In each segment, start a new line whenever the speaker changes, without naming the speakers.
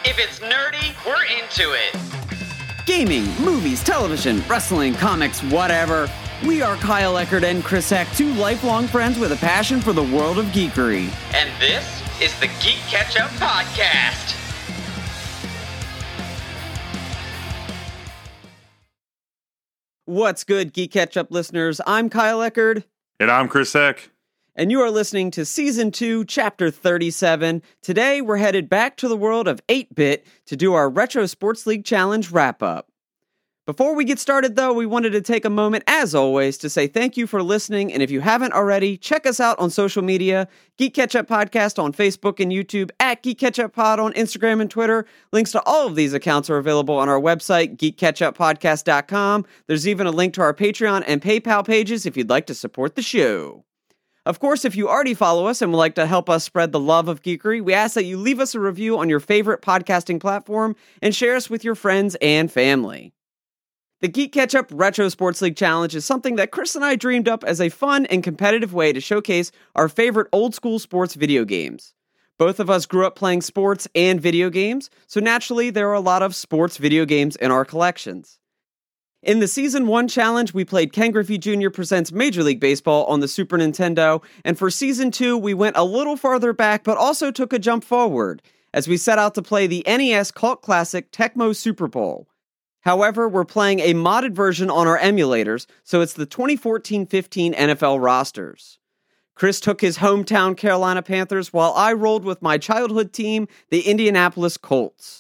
If it's nerdy, we're into it.
Gaming, movies, television, wrestling, comics, whatever. We are Kyle Eckert and Chris Heck, two lifelong friends with a passion for the world of geekery.
And this is the Geek Catch Up Podcast.
What's good, Geek Catch Up listeners? I'm Kyle Eckert.
And I'm Chris Heck.
And you are listening to Season 2, Chapter 37. Today, we're headed back to the world of 8-Bit to do our Retro Sports League Challenge wrap-up. Before we get started, though, we wanted to take a moment, as always, to say thank you for listening, and if you haven't already, check us out on social media, Geek Catch Up Podcast on Facebook and YouTube, at Geek Catch Up Pod on Instagram and Twitter. Links to all of these accounts are available on our website, geekcatchuppodcast.com. There's even a link to our Patreon and PayPal pages if you'd like to support the show. Of course, if you already follow us and would like to help us spread the love of geekery, we ask that you leave us a review on your favorite podcasting platform and share us with your friends and family. The Geek Catch Up Retro Sports League Challenge is something that Chris and I dreamed up as a fun and competitive way to showcase our favorite old-school sports video games. Both of us grew up playing sports and video games, so naturally there are a lot of sports video games in our collections. In the Season 1 challenge, we played Ken Griffey Jr. Presents Major League Baseball on the Super Nintendo, and for Season 2, we went a little farther back, but also took a jump forward, as we set out to play the NES cult classic Tecmo Super Bowl. However, we're playing a modded version on our emulators, so it's the 2014-15 NFL rosters. Chris took his hometown Carolina Panthers, while I rolled with my childhood team, the Indianapolis Colts.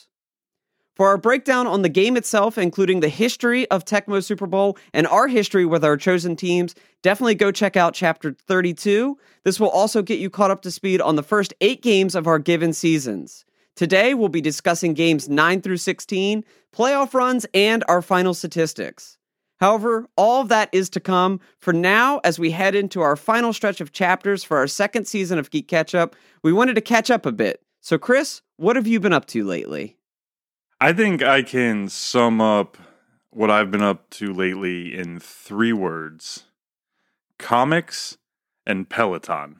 For our breakdown on the game itself, including the history of Tecmo Super Bowl and our history with our chosen teams, definitely go check out Chapter 32. This will also get you caught up to speed on the first 8 games of our given seasons. Today, we'll be discussing games 9 through 16, playoff runs, and our final statistics. However, all of that is to come. For now, as we head into our final stretch of chapters for our second season of Geek Catch Up, we wanted to catch up a bit. So Chris, what have you been up to lately?
I think I can sum up what I've been up to lately in 3 words. Comics and Peloton.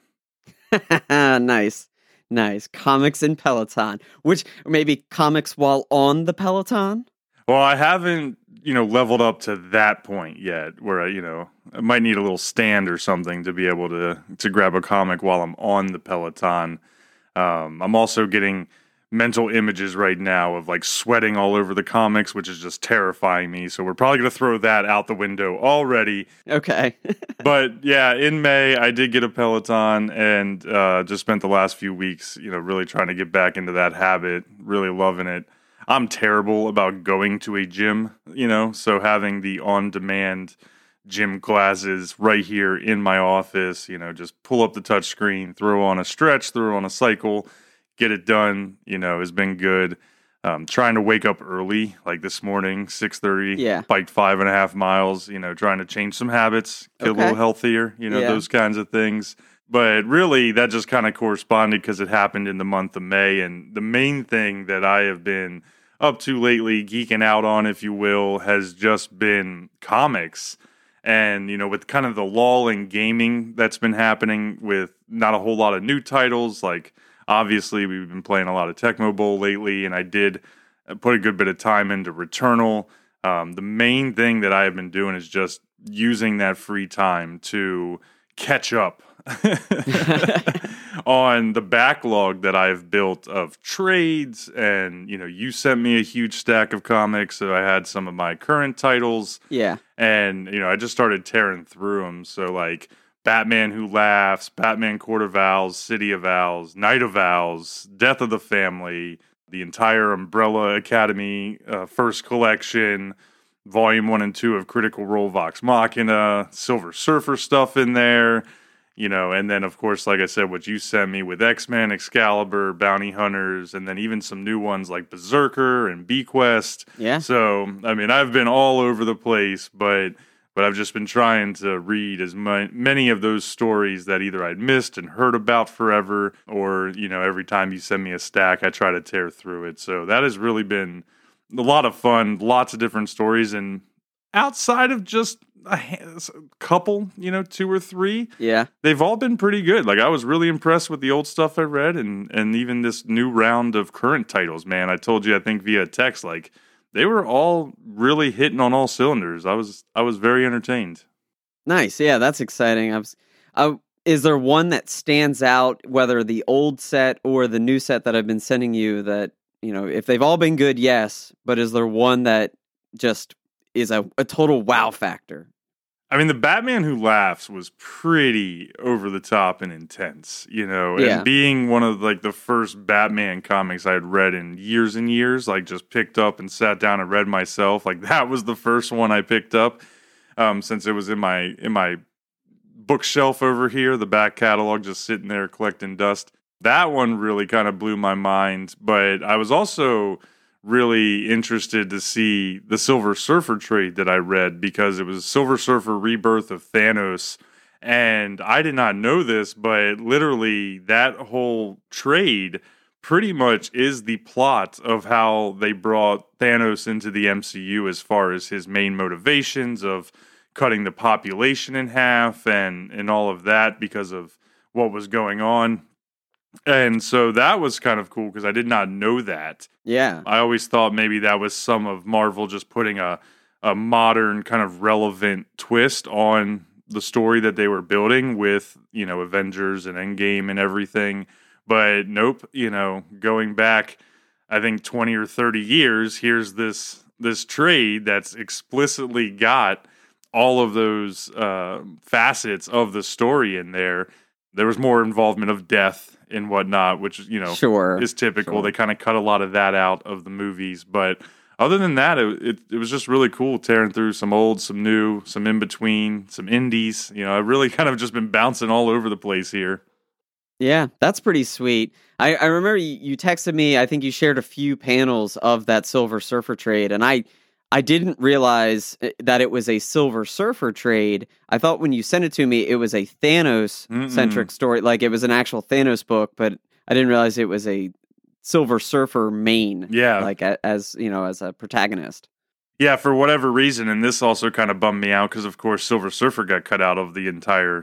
Nice. Comics and Peloton. Which, maybe comics while on the Peloton?
Well, I haven't, leveled up to that point yet where I might need a little stand or something to be able to grab a comic while I'm on the Peloton. I'm also getting mental images right now of like sweating all over the comics, which is just terrifying me. So we're probably going to throw that out the window already.
Okay.
But yeah, in May, I did get a Peloton and just spent the last few weeks, really trying to get back into that habit, really loving it. I'm terrible about going to a gym, so having the on-demand gym classes right here in my office, just pull up the touch screen, throw on a stretch, throw on a cycle, get it done, has been good. Trying to wake up early, like this morning, 6:30, biked 5.5 miles, trying to change some habits, get a little healthier, those kinds of things. But really, that just kind of corresponded because it happened in the month of May. And the main thing that I have been up to lately, geeking out on, if you will, has just been comics. And, with kind of the lull in gaming that's been happening with not a whole lot of new titles, like obviously, we've been playing a lot of Tecmo Bowl lately, and I did put a good bit of time into Returnal. The main thing that I have been doing is just using that free time to catch up on the backlog that I've built of trades. And, you sent me a huge stack of comics, so I had some of my current titles.
Yeah.
And, I just started tearing through them. So, like, Batman Who Laughs, Batman Court of Owls, City of Owls, Night of Owls, Death of the Family, the entire Umbrella Academy first collection, Volume 1 and 2 of Critical Role Vox Machina, Silver Surfer stuff in there, and then, of course, like I said, what you sent me with X-Men, Excalibur, Bounty Hunters, and then even some new ones like Berserker and Bequest.
Yeah.
So, I've been all over the place, but I've just been trying to read as many of those stories that either I'd missed and heard about forever, or, every time you send me a stack, I try to tear through it. So that has really been a lot of fun, lots of different stories, and outside of just a couple, 2 or 3.
Yeah.
They've all been pretty good. Like, I was really impressed with the old stuff I read and even this new round of current titles, man. I told you, I think via text, like, they were all really hitting on all cylinders. I was very entertained.
Nice. Yeah, that's exciting. Is there one that stands out, whether the old set or the new set that I've been sending you, that, if they've all been good, yes, but is there one that just is a total wow factor?
I mean, the Batman Who Laughs was pretty over the top and intense, and being one of like the first Batman comics I had read in years and years, like just picked up and sat down and read myself. Like that was the first one I picked up, since it was in my bookshelf over here, the back catalog just sitting there collecting dust. That one really kind of blew my mind, but I was also really interested to see the Silver Surfer trade that I read, because it was Silver Surfer Rebirth of Thanos, and I did not know this, but literally that whole trade pretty much is the plot of how they brought Thanos into the MCU, as far as his main motivations of cutting the population in half and all of that because of what was going on. And so that was kind of cool because I did not know that.
Yeah.
I always thought maybe that was some of Marvel just putting a modern kind of relevant twist on the story that they were building with, Avengers and Endgame and everything. But nope, going back, I think 20 or 30 years, here's this trade that's explicitly got all of those facets of the story in there. There was more involvement of death and whatnot, which,
sure,
is typical.
Sure.
They kind of cut a lot of that out of the movies. But other than that, it was just really cool tearing through some old, some new, some in between, some indies. I've really kind of just been bouncing all over the place here.
Yeah, that's pretty sweet. I remember you texted me, I think you shared a few panels of that Silver Surfer trade, and I didn't realize that it was a Silver Surfer trade. I thought when you sent it to me, it was a Thanos-centric story. Like, it was an actual Thanos book, but I didn't realize it was a Silver Surfer main.
Yeah.
Like, as a protagonist.
Yeah, for whatever reason, and this also kind of bummed me out, because, of course, Silver Surfer got cut out of the entire,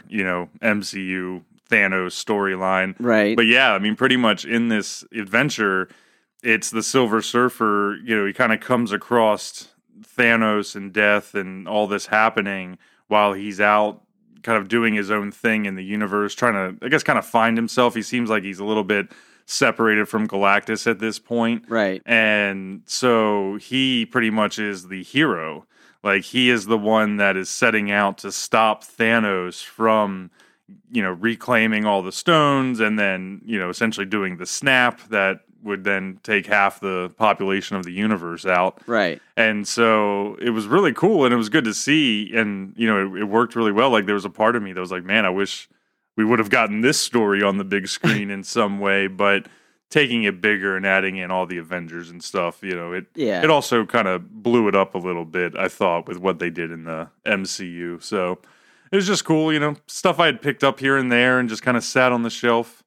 MCU Thanos storyline.
Right.
But yeah, I mean, pretty much in this adventure, it's the Silver Surfer, he kind of comes across Thanos and death and all this happening while he's out kind of doing his own thing in the universe, trying to, I guess, kind of find himself. He seems like he's a little bit separated from Galactus at this point.
Right.
And so he pretty much is the hero. Like, he is the one that is setting out to stop Thanos from, reclaiming all the stones and then, essentially doing the snap that would then take half the population of the universe out.
Right.
And so it was really cool and it was good to see. And, it worked really well. Like, there was a part of me that was like, man, I wish we would have gotten this story on the big screen in some way. But taking it bigger and adding in all the Avengers and stuff, it also kind of blew it up a little bit, I thought, with what they did in the MCU. So it was just cool, stuff I had picked up here and there and just kind of sat on the shelf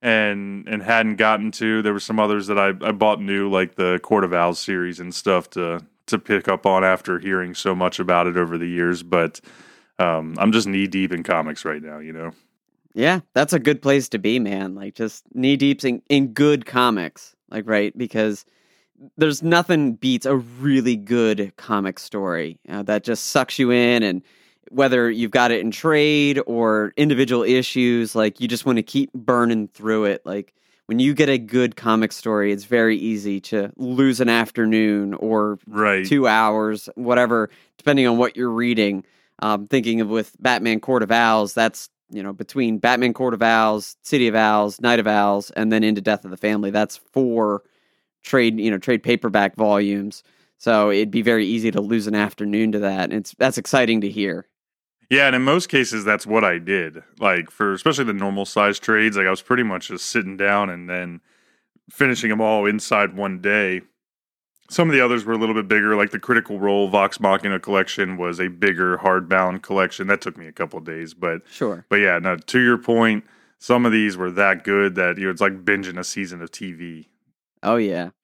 and hadn't gotten to. There were some others that I bought new, like the Court of Owls series and stuff to pick up on after hearing so much about it over the years. But I'm just knee deep in comics right now,
Yeah, that's a good place to be, man. Like, just knee deep in good comics, like, right? Because there's nothing beats a really good comic story that just sucks you in, and whether you've got it in trade or individual issues, like, you just want to keep burning through it. Like, when you get a good comic story, it's very easy to lose an afternoon or 2 hours, whatever, depending on what you're reading. Thinking of with Batman Court of Owls, that's, between Batman Court of Owls, City of Owls, Night of Owls, and then into Death of the Family, that's 4 trade paperback volumes. So it'd be very easy to lose an afternoon to that. And that's exciting to hear.
Yeah, and in most cases, that's what I did. Like, for especially the normal size trades, like, I was pretty much just sitting down and then finishing them all inside one day. Some of the others were a little bit bigger, like the Critical Role Vox Machina collection was a bigger hardbound collection. That took me a couple of days, but
sure.
But yeah, no, to your point, some of these were that good that it's like binging a season of TV.
Oh yeah.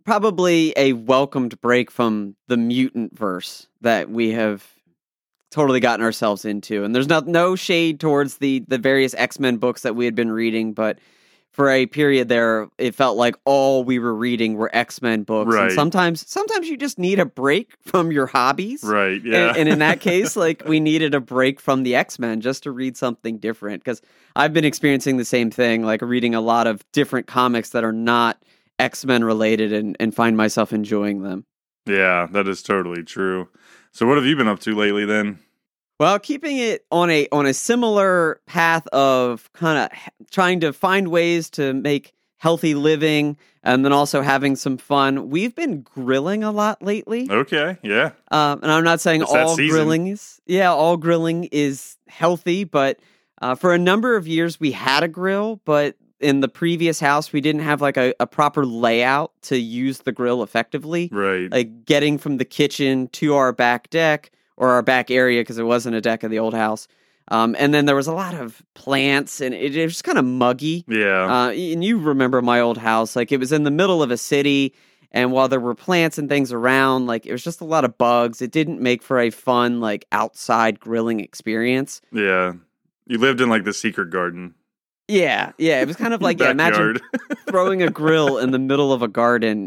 probably a welcomed break from the mutant verse that we have totally gotten ourselves into. And there's no shade towards the various X-Men books that we had been reading, but for a period there, it felt like all we were reading were X-Men books.
Right.
And sometimes you just need a break from your hobbies.
Right, yeah.
And in that case, like, we needed a break from the X-Men just to read something different. Because I've been experiencing the same thing, like reading a lot of different comics that are not X-Men related and find myself enjoying them.
Yeah, that is totally true. So what have you been up to lately then?
Well, keeping it on a similar path of kind of trying to find ways to make healthy living and then also having some fun. We've been grilling a lot lately.
Okay, yeah.
And I'm not saying
It's that
all
season.
all grilling is healthy, but for a number of years we had a grill, but in the previous house we didn't have like a proper layout to use the grill effectively.
Right.
Like getting from the kitchen to our back deck or our back area, because it wasn't a deck of the old house. And then there was a lot of plants, and it was just kind of muggy.
Yeah.
And you remember my old house, like it was in the middle of a city, and while there were plants and things around, like it was just a lot of bugs. It didn't make for a fun, like, outside grilling experience.
Yeah. You lived in like the secret garden.
Yeah, it was kind of like, imagine
Backyard.
throwing a grill in the middle of a garden.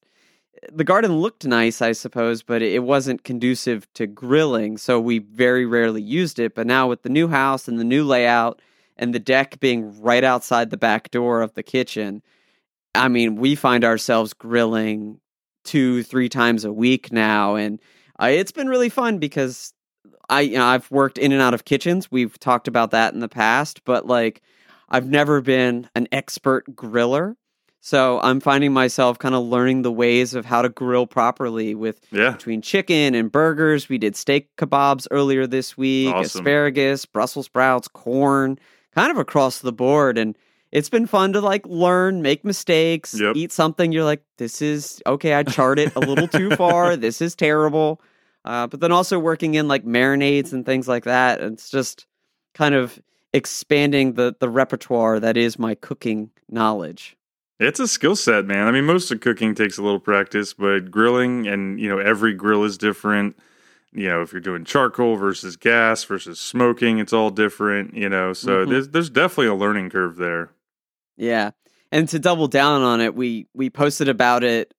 The garden looked nice, I suppose, but it wasn't conducive to grilling, so we very rarely used it. But now with the new house and the new layout and the deck being right outside the back door of the kitchen, I mean, we find ourselves grilling 2-3 times a week now, and it's been really fun because I've worked in and out of kitchens. We've talked about that in the past, but like I've never been an expert griller. So I'm finding myself kind of learning the ways of how to grill properly between chicken and burgers. We did steak kebabs earlier this week,
Awesome.
asparagus, Brussels sprouts, corn, kind of across the board. And it's been fun to like learn, make mistakes, eat something. You're like, this is okay. I charred it a little too far. This is terrible. But then also working in like marinades and things like that. And it's just kind of expanding the repertoire that is my cooking knowledge.
It's a skill set, man. I mean, most of cooking takes a little practice, but grilling and, every grill is different. If you're doing charcoal versus gas versus smoking, it's all different, so there's definitely a learning curve there.
Yeah. And to double down on it, we posted about it,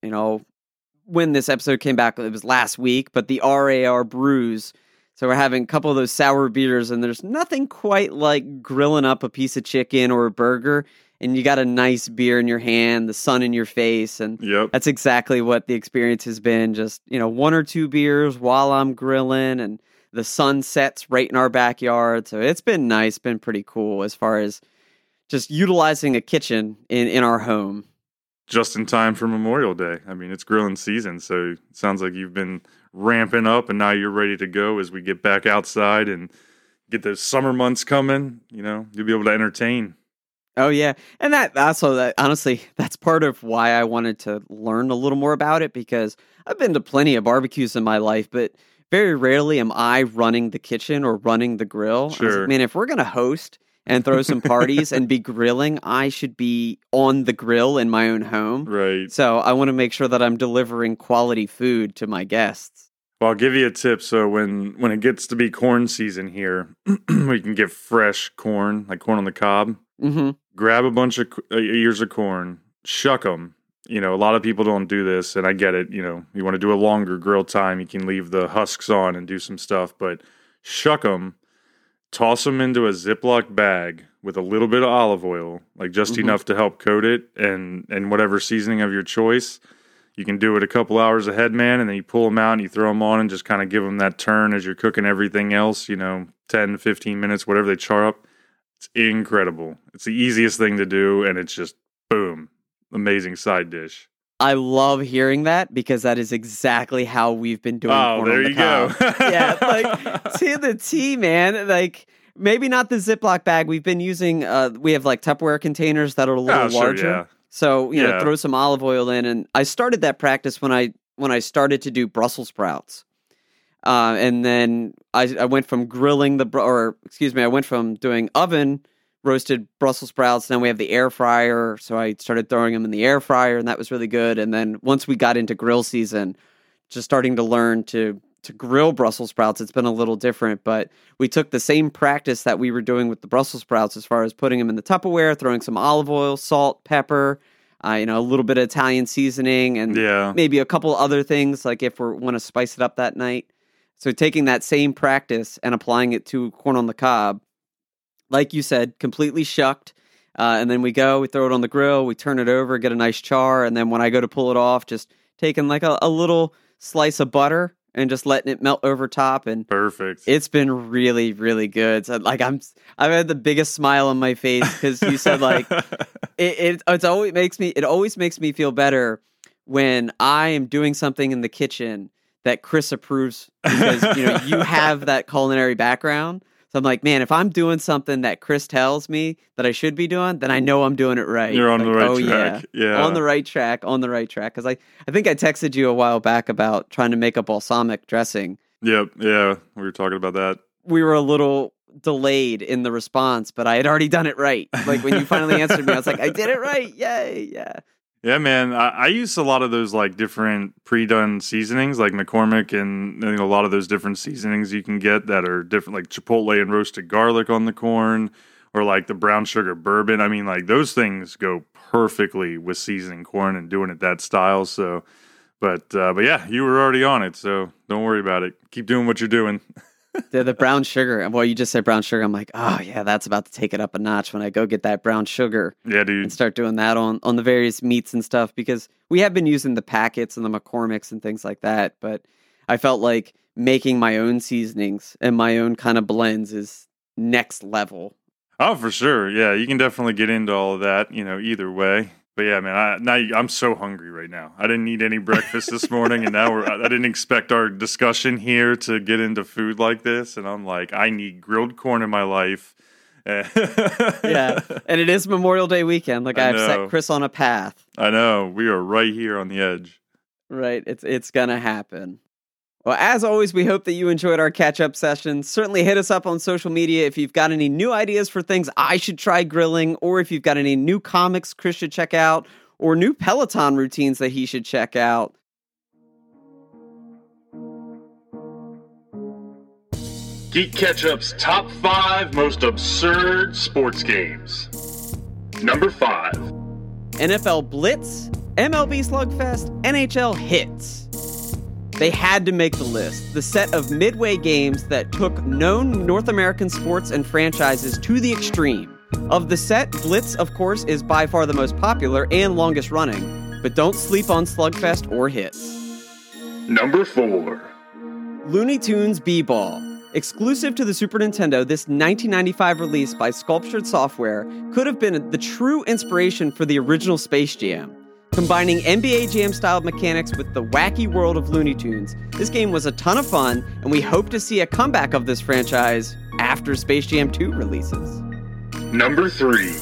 when this episode came back, it was last week, but the RAR brews. So we're having a couple of those sour beers, and there's nothing quite like grilling up a piece of chicken or a burger, and you got a nice beer in your hand, the sun in your face, and that's exactly what the experience has been. Just, 1 or 2 beers while I'm grilling, and the sun sets right in our backyard. So it's been nice, been pretty cool as far as just utilizing a kitchen in our home.
Just in time for Memorial Day. I mean, it's grilling season, so it sounds like you've been ramping up, and now you're ready to go as we get back outside and get those summer months coming. You'll be able to entertain.
Oh, yeah. And honestly, that's part of why I wanted to learn a little more about it, because I've been to plenty of barbecues in my life, but very rarely am I running the kitchen or running the grill.
Sure.
I was like, man, if we're going to host and throw some parties and be grilling, I should be on the grill in my own home.
Right.
So I want to make sure that I'm delivering quality food to my guests.
Well, I'll give you a tip. So when it gets to be corn season here, we can get fresh corn, like corn on the cob.
Mm-hmm.
Grab a bunch of ears of corn, shuck them. A lot of people don't do this, and I get it. You want to do a longer grill time, you can leave the husks on and do some stuff, but shuck them, toss them into a Ziploc bag with a little bit of olive oil, like just enough to help coat it, and whatever seasoning of your choice. You can do it a couple hours ahead, man, and then you pull them out and you throw them on and just kind of give them that turn as you're cooking everything else, 10, 15 minutes, whatever they char up. It's incredible. It's the easiest thing to do, and it's just, boom, amazing side dish.
I love hearing that, because that is exactly how we've been doing corn
there
on the
you
cob.
go.
Yeah, like, to the T, man. Like, maybe not the Ziploc bag. We've been using, we have like Tupperware containers that are a little larger.
Yeah.
So, throw some olive oil in. And I started that practice when I started to do Brussels sprouts. And then I went from grilling I went from doing oven roasted Brussels sprouts. Then we have the air fryer, so I started throwing them in the air fryer, and that was really good. And then once we got into grill season, just starting to learn to grill Brussels sprouts, it's been a little different, but we took the same practice that we were doing with the Brussels sprouts as far as putting them in the Tupperware, throwing some olive oil, salt, pepper, a little bit of Italian seasoning, and maybe a couple other things, like if we want to spice it up that night. So taking that same practice and applying it to corn on the cob, like you said, completely shucked. And then we throw it on the grill, we turn it over, get a nice char. And then when I go to pull it off, just taking like a little slice of butter and just letting it melt over top. And
perfect.
It's been really, really good. So like I've had the biggest smile on my face because you said like it always makes me feel better when I am doing something in the kitchen that Chris approves because you have that culinary background. So I'm like, man, if I'm doing something that Chris tells me that I should be doing, then I know I'm doing it right.
You're on the right track. Yeah.
On the right track. Because I think I texted you a while back about trying to make a balsamic dressing.
Yep. Yeah. We were talking about that.
We were a little delayed in the response, but I had already done it right. Like when you finally answered me, I was like, I did it right. Yay. Yeah.
Yeah, man. I use a lot of those like different pre-done seasonings, like McCormick, and a lot of those different seasonings you can get that are different, like Chipotle and roasted garlic on the corn, or like the brown sugar bourbon. I mean, like those things go perfectly with seasoning corn and doing it that style. So, but yeah, you were already on it, so don't worry about it. Keep doing what you're doing.
The brown sugar. Well, you just said brown sugar. I'm like, oh yeah, that's about to take it up a notch when I go get that brown sugar.
Yeah, dude.
And start doing that on the various meats and stuff, because we have been using the packets and the McCormick's and things like that. But I felt like making my own seasonings and my own kind of blends is next level.
Oh, for sure. Yeah, you can definitely get into all of that, either way. But yeah, man, I'm so hungry right now. I didn't eat any breakfast this morning, and now I didn't expect our discussion here to get into food like this. And I'm like, I need grilled corn in my life.
Yeah, and it is Memorial Day weekend. Like I've set Chris on a path.
I know. We are right here on the edge.
Right. It's gonna happen. Well, as always, we hope that you enjoyed our catch-up session. Certainly hit us up on social media if you've got any new ideas for things I should try grilling, or if you've got any new comics Chris should check out, or new Peloton routines that he should check out.
Geek Ketchup's top 5 most absurd sports games. Number 5.
NFL Blitz, MLB Slugfest, NHL Hits. They had to make the list. The set of midway games that took known North American sports and franchises to the extreme. Of the set, Blitz, of course, is by far the most popular and longest running. But don't sleep on Slugfest or Hits.
Number 4.
Looney Tunes B-Ball. Exclusive to the Super Nintendo, this 1995 release by Sculptured Software could have been the true inspiration for the original Space Jam. Combining NBA Jam-style mechanics with the wacky world of Looney Tunes, this game was a ton of fun, and we hope to see a comeback of this franchise after Space Jam 2 releases.
Number 3.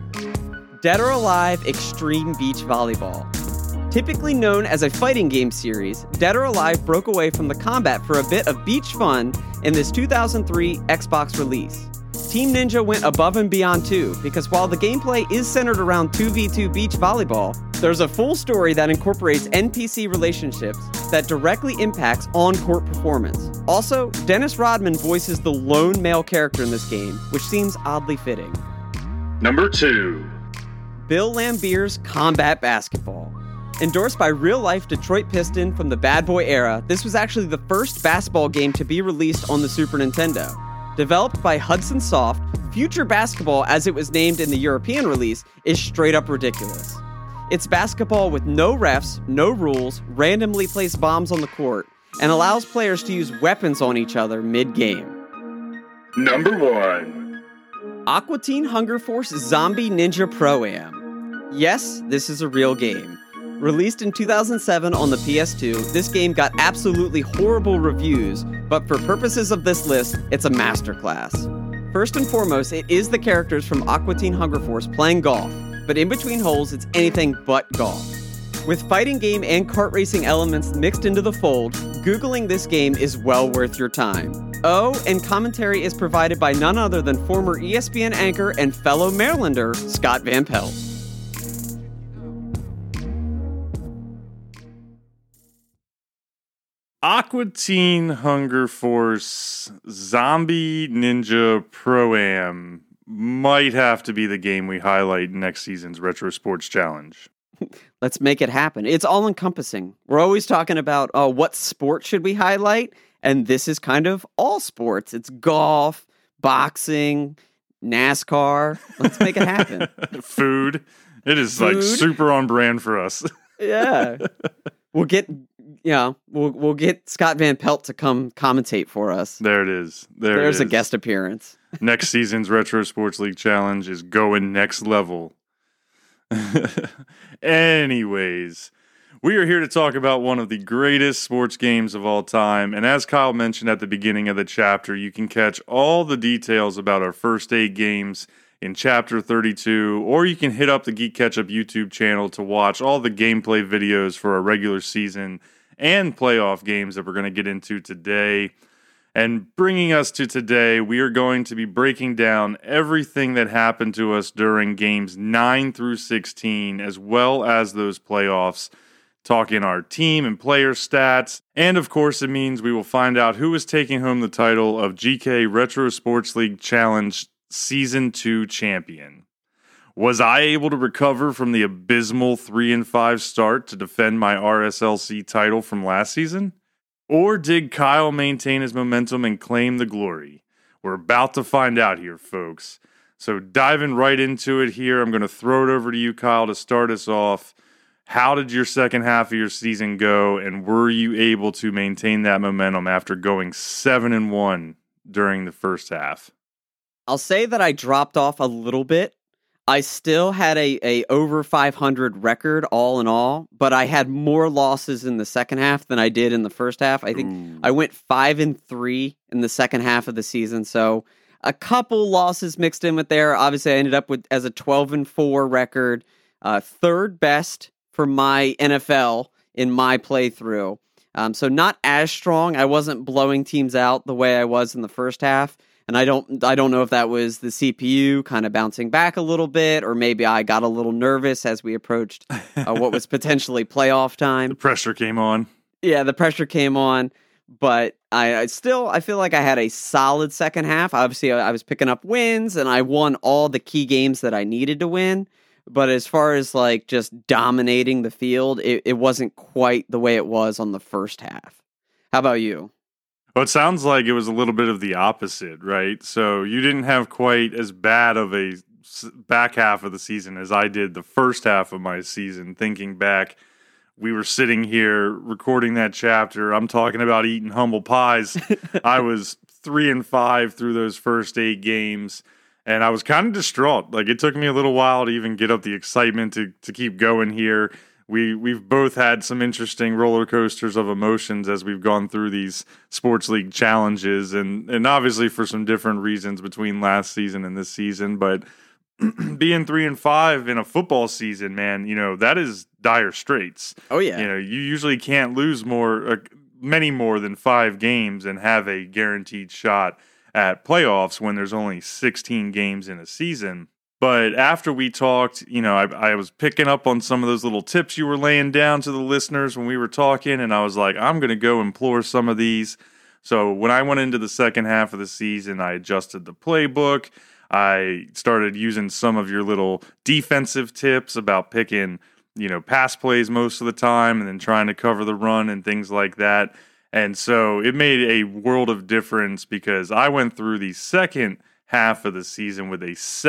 Dead or Alive Extreme Beach Volleyball. Typically known as a fighting game series, Dead or Alive broke away from the combat for a bit of beach fun in this 2003 Xbox release. Team Ninja went above and beyond too, because while the gameplay is centered around 2v2 beach volleyball, there's a full story that incorporates NPC relationships that directly impacts on-court performance. Also, Dennis Rodman voices the lone male character in this game, which seems oddly fitting.
Number 2.
Bill Laimbeer's Combat Basketball. Endorsed by real-life Detroit Piston from the Bad Boy era, this was actually the first basketball game to be released on the Super Nintendo. Developed by Hudson Soft, Future Basketball, as it was named in the European release, is straight up ridiculous. It's basketball with no refs, no rules, randomly placed bombs on the court, and allows players to use weapons on each other mid-game.
Number 1.
Aqua Teen Hunger Force Zombie Ninja Pro-Am. Yes, this is a real game. Released in 2007 on the PS2, this game got absolutely horrible reviews, but for purposes of this list, it's a masterclass. First and foremost, it is the characters from Aqua Teen Hunger Force playing golf, but in between holes, it's anything but golf. With fighting game and kart racing elements mixed into the fold, Googling this game is well worth your time. Oh, and commentary is provided by none other than former ESPN anchor and fellow Marylander, Scott Van Pelt.
Aqua Teen Hunger Force Zombie Ninja Pro-Am might have to be the game we highlight in next season's Retro Sports Challenge.
Let's make it happen. It's all-encompassing. We're always talking about, what sport should we highlight? And this is kind of all sports. It's golf, boxing, NASCAR. Let's make it happen.
Food. It is like super on brand for us.
Yeah. We'll get Scott Van Pelt to come commentate for us.
There it is.
There's a guest appearance.
Next season's Retro Sports League Challenge is going next level. Anyways, we are here to talk about one of the greatest sports games of all time. And as Kyle mentioned at the beginning of the chapter, you can catch all the details about our first 8 games in Chapter 32, or you can hit up the Geek Ketchup YouTube channel to watch all the gameplay videos for our regular season and playoff games that we're going to get into today. And bringing us to today, we are going to be breaking down everything that happened to us during games 9 through 16, as well as those playoffs, talking our team and player stats. And of course, it means we will find out who is taking home the title of GK Retro Sports League Challenge Season 2 champion. Was I able to recover from the abysmal 3-5 start to defend my RSLC title from last season? Or did Kyle maintain his momentum and claim the glory? We're about to find out here, folks. So diving right into it here, I'm going to throw it over to you, Kyle, to start us off. How did your second half of your season go, and were you able to maintain that momentum after going 7-1 during the first half?
I'll say that I dropped off a little bit. I still had a over 500 record all in all, but I had more losses in the second half than I did in the first half. I think I went 5-3 in the second half of the season, so a couple losses mixed in with there. Obviously, I ended up with as a 12-4 record, third best for my NFL in my playthrough. So not as strong. I wasn't blowing teams out the way I was in the first half. And I don't know if that was the CPU kind of bouncing back a little bit, or maybe I got a little nervous as we approached what was potentially playoff time.
The pressure came on.
Yeah, the pressure came on, but I feel like I had a solid second half. Obviously, I was picking up wins, and I won all the key games that I needed to win. But as far as like just dominating the field, it wasn't quite the way it was on the first half. How about you?
Well, it sounds like it was a little bit of the opposite, right? So you didn't have quite as bad of a back half of the season as I did the first half of my season. Thinking back, we were sitting here recording that chapter. I'm talking about eating humble pies. I was 3-5 through those first 8 games, and I was kind of distraught. Like, it took me a little while to even get up the excitement to keep going here. We've both had some interesting roller coasters of emotions as we've gone through these sports league challenges, and obviously for some different reasons between last season and this season. But being 3-5 in a football season, man, that is dire straits.
Oh yeah,
you usually can't lose many more than 5 games and have a guaranteed shot at playoffs when there's only 16 games in a season. But after we talked, I was picking up on some of those little tips you were laying down to the listeners when we were talking, and I was like, I'm going to go implore some of these. So when I went into the second half of the season, I adjusted the playbook. I started using some of your little defensive tips about picking, pass plays most of the time and then trying to cover the run and things like that. And so it made a world of difference because I went through the second half of the season with a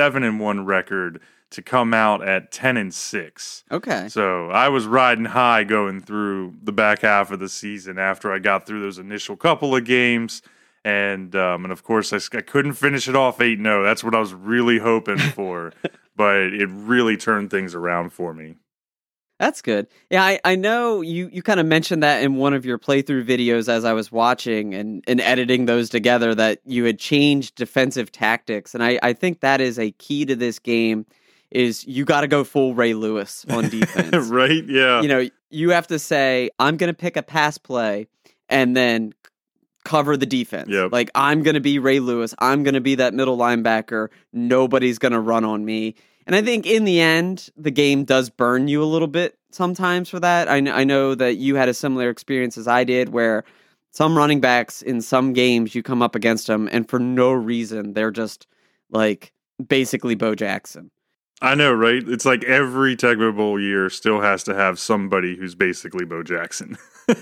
7-1 record to come out at 10-6.
Okay.
So I was riding high going through the back half of the season after I got through those initial couple of games. And of course, I couldn't finish it off 8-0. That's what I was really hoping for. But it really turned things around for me.
That's good. Yeah, I know you kind of mentioned that in one of your playthrough videos as I was watching and editing those together, that you had changed defensive tactics. And I think that is a key to this game, is you got to go full Ray Lewis on defense.
Right? Yeah.
You have to say, I'm going to pick a pass play and then cover the defense.
Yep.
Like, I'm going to be Ray Lewis. I'm going to be that middle linebacker. Nobody's going to run on me. And I think in the end, the game does burn you a little bit sometimes for that. I know that you had a similar experience as I did, where some running backs in some games you come up against them, and for no reason, they're just like basically Bo Jackson.
I know, right? It's like every Tecmo Bowl year still has to have somebody who's basically Bo Jackson.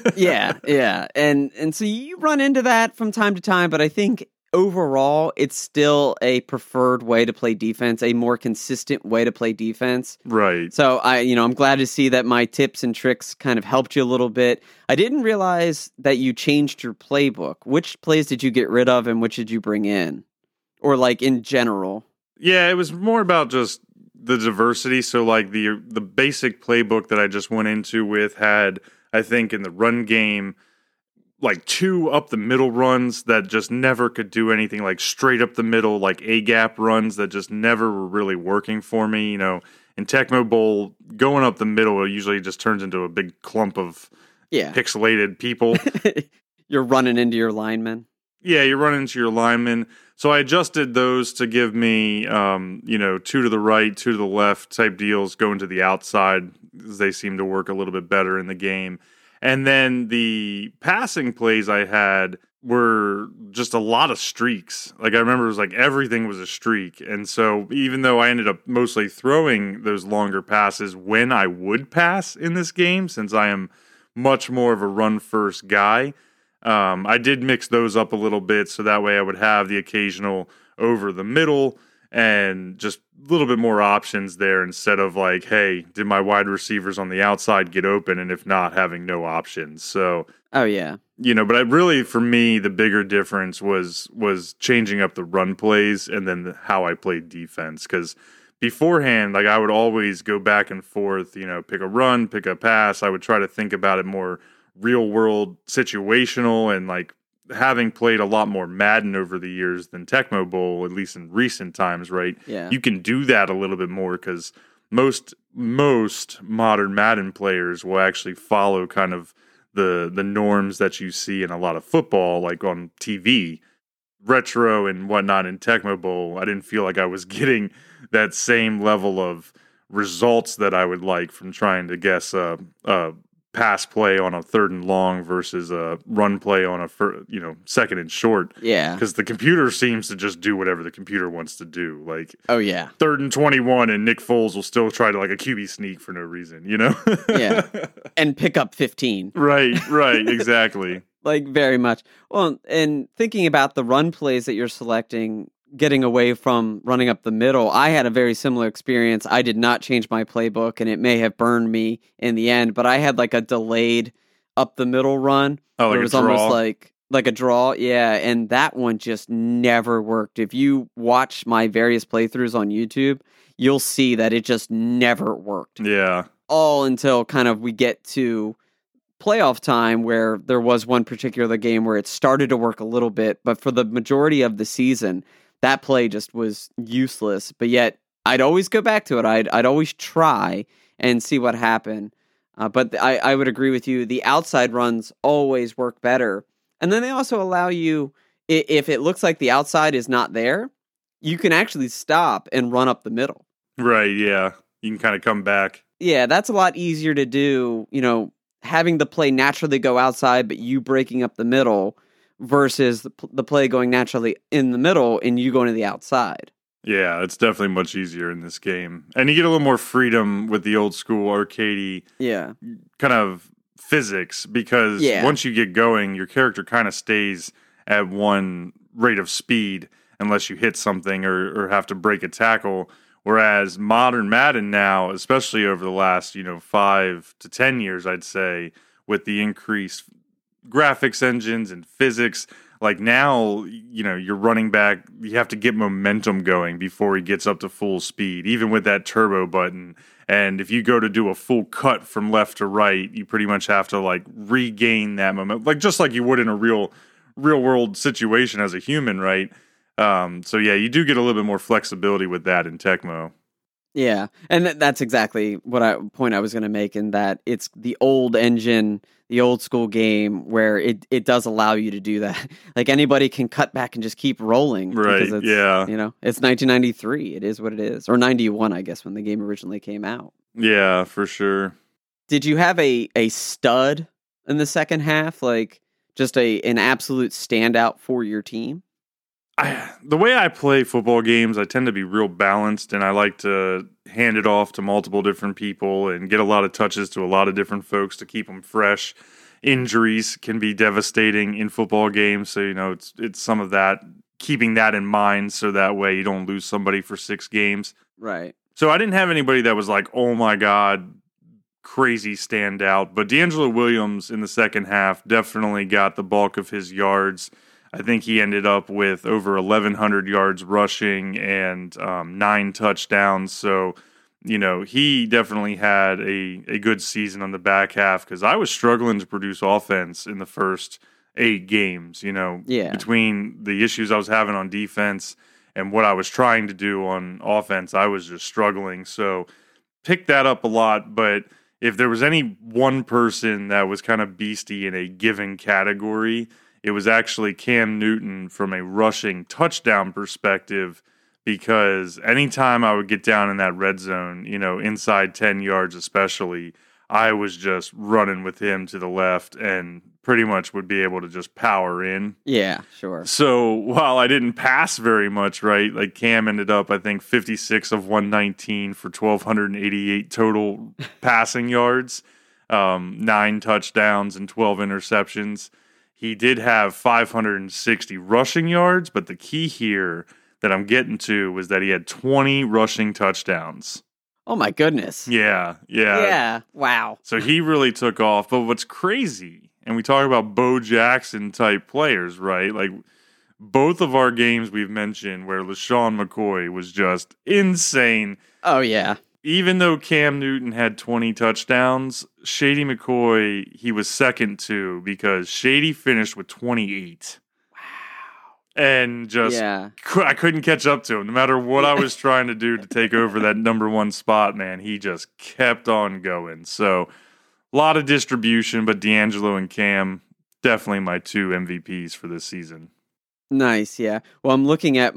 Yeah. And so you run into that from time to time, but I think overall it's still a preferred way to play defense, a more consistent way to play defense.
Right.
So I'm glad to see that my tips and tricks kind of helped you a little bit. I didn't realize that you changed your playbook. Which plays did you get rid of and which did you bring in? Or like in general?
Yeah, it was more about just the diversity. So like the basic playbook that I just went into with had, I think, in the run game, like 2 up the middle runs that just never could do anything, like straight up the middle, like A-gap runs that just never were really working for me. You know, in Tecmo Bowl, going up the middle usually just turns into a big clump of pixelated people.
You're running into your linemen.
Yeah, you're running into your linemen. So I adjusted those to give me, 2 to the right, 2 to the left type deals going to the outside, as they seem to work a little bit better in the game. And then the passing plays I had were just a lot of streaks. Like I remember it was like everything was a streak. And so even though I ended up mostly throwing those longer passes when I would pass in this game, since I am much more of a run first guy, I did mix those up a little bit so that way I would have the occasional over the middle and just a little bit more options there instead of like, hey, did my wide receivers on the outside get open? And if not, having no options. So,
oh yeah,
but really for me, the bigger difference was changing up the run plays and then how I played defense. Because beforehand, like I would always go back and forth, pick a run, pick a pass. I would try to think about it more real world situational, and like having played a lot more Madden over the years than Tecmo Bowl, at least in recent times, right?
Yeah.
You can do that a little bit more because most modern Madden players will actually follow kind of the norms that you see in a lot of football, like on TV, retro and whatnot. In Tecmo Bowl, I didn't feel like I was getting that same level of results that I would like from trying to guess a pass play on a 3rd and long versus a run play on a 2nd and short.
Yeah.
Because the computer seems to just do whatever the computer wants to do. Like,
oh yeah,
3rd and 21 and Nick Foles will still try to like a QB sneak for no reason,
Yeah. And pick up 15.
Right, exactly.
Like very much. Well, and thinking about the run plays that you're selecting, getting away from running up the middle, I had a very similar experience. I did not change my playbook, and it may have burned me in the end, but I had like a delayed up the middle run.
Oh, like
it was
a draw?
almost like a draw. Yeah, and that one just never worked. If you watch my various playthroughs on YouTube, you'll see that it just never worked.
Yeah.
All until kind of we get to playoff time, where there was one particular game where it started to work a little bit, but for the majority of the season, that play just was useless. But yet, I'd always go back to it. I'd always try and see what happened. But I would agree with you. The outside runs always work better. And then they also allow you, if it looks like the outside is not there, you can actually stop and run up the middle.
Right, yeah. You can kind of come back.
Yeah, that's a lot easier to do, having the play naturally go outside, but you breaking up the middle, versus the play going naturally in the middle and you going to the outside.
Yeah, it's definitely much easier in this game. And you get a little more freedom with the old school arcadey kind of physics, because once you get going, your character kind of stays at one rate of speed unless you hit something or have to break a tackle. Whereas modern Madden now, especially over the last, 5 to 10 years, I'd say, with the increased graphics engines and physics, like now, your running back, you have to get momentum going before he gets up to full speed, even with that turbo button. And if you go to do a full cut from left to right, you pretty much have to like regain that momentum, like just like you would in a real world situation as a human, right? So yeah, you do get a little bit more flexibility with that in Tecmo.
Yeah, and that's exactly point I was going to make, in that it's the old engine, the old school game where it does allow you to do that. Like, anybody can cut back and just keep rolling.
Right,
Because it's,
yeah.
It's 1993. It is what it is. Or 91, I guess, when the game originally came out.
Yeah, for sure.
Did you have a stud in the second half? Like, just an absolute standout for your team?
The way I play football games, I tend to be real balanced, and I like to hand it off to multiple different people and get a lot of touches to a lot of different folks to keep them fresh. Injuries can be devastating in football games, so it's some of that, keeping that in mind, so that way you don't lose somebody for 6 games.
Right.
So I didn't have anybody that was like, oh my God, crazy standout, but DeAngelo Williams in the second half definitely got the bulk of his yards. I think he ended up with over 1,100 yards rushing and 9 touchdowns. So, he definitely had a good season on the back half, because I was struggling to produce offense in the first 8 games, between the issues I was having on defense and what I was trying to do on offense. I was just struggling. So picked that up a lot. But if there was any one person that was kind of beastie in a given category, it was actually Cam Newton from a rushing touchdown perspective, because anytime I would get down in that red zone, inside 10 yards especially, I was just running with him to the left and pretty much would be able to just power in.
Yeah, sure.
So while I didn't pass very much, right, like Cam ended up, I think, 56 of 119 for 1,288 total passing yards, 9 touchdowns and 12 interceptions. He did have 560 rushing yards, but the key here that I'm getting to was that he had 20 rushing touchdowns.
Oh my goodness.
Yeah.
Yeah, wow.
So he really took off. But what's crazy, and we talk about Bo Jackson type players, right? Like, both of our games we've mentioned where LeSean McCoy was just insane.
Oh, yeah.
Even though Cam Newton had 20 touchdowns, Shady McCoy, he was second to, because Shady finished with 28. Wow. And just, I couldn't catch up to him. No matter what I was trying to do to take over that number 1 spot, man, he just kept on going. So, a lot of distribution, but DeAngelo and Cam, definitely my 2 MVPs for this season.
Nice, yeah. Well, I'm looking at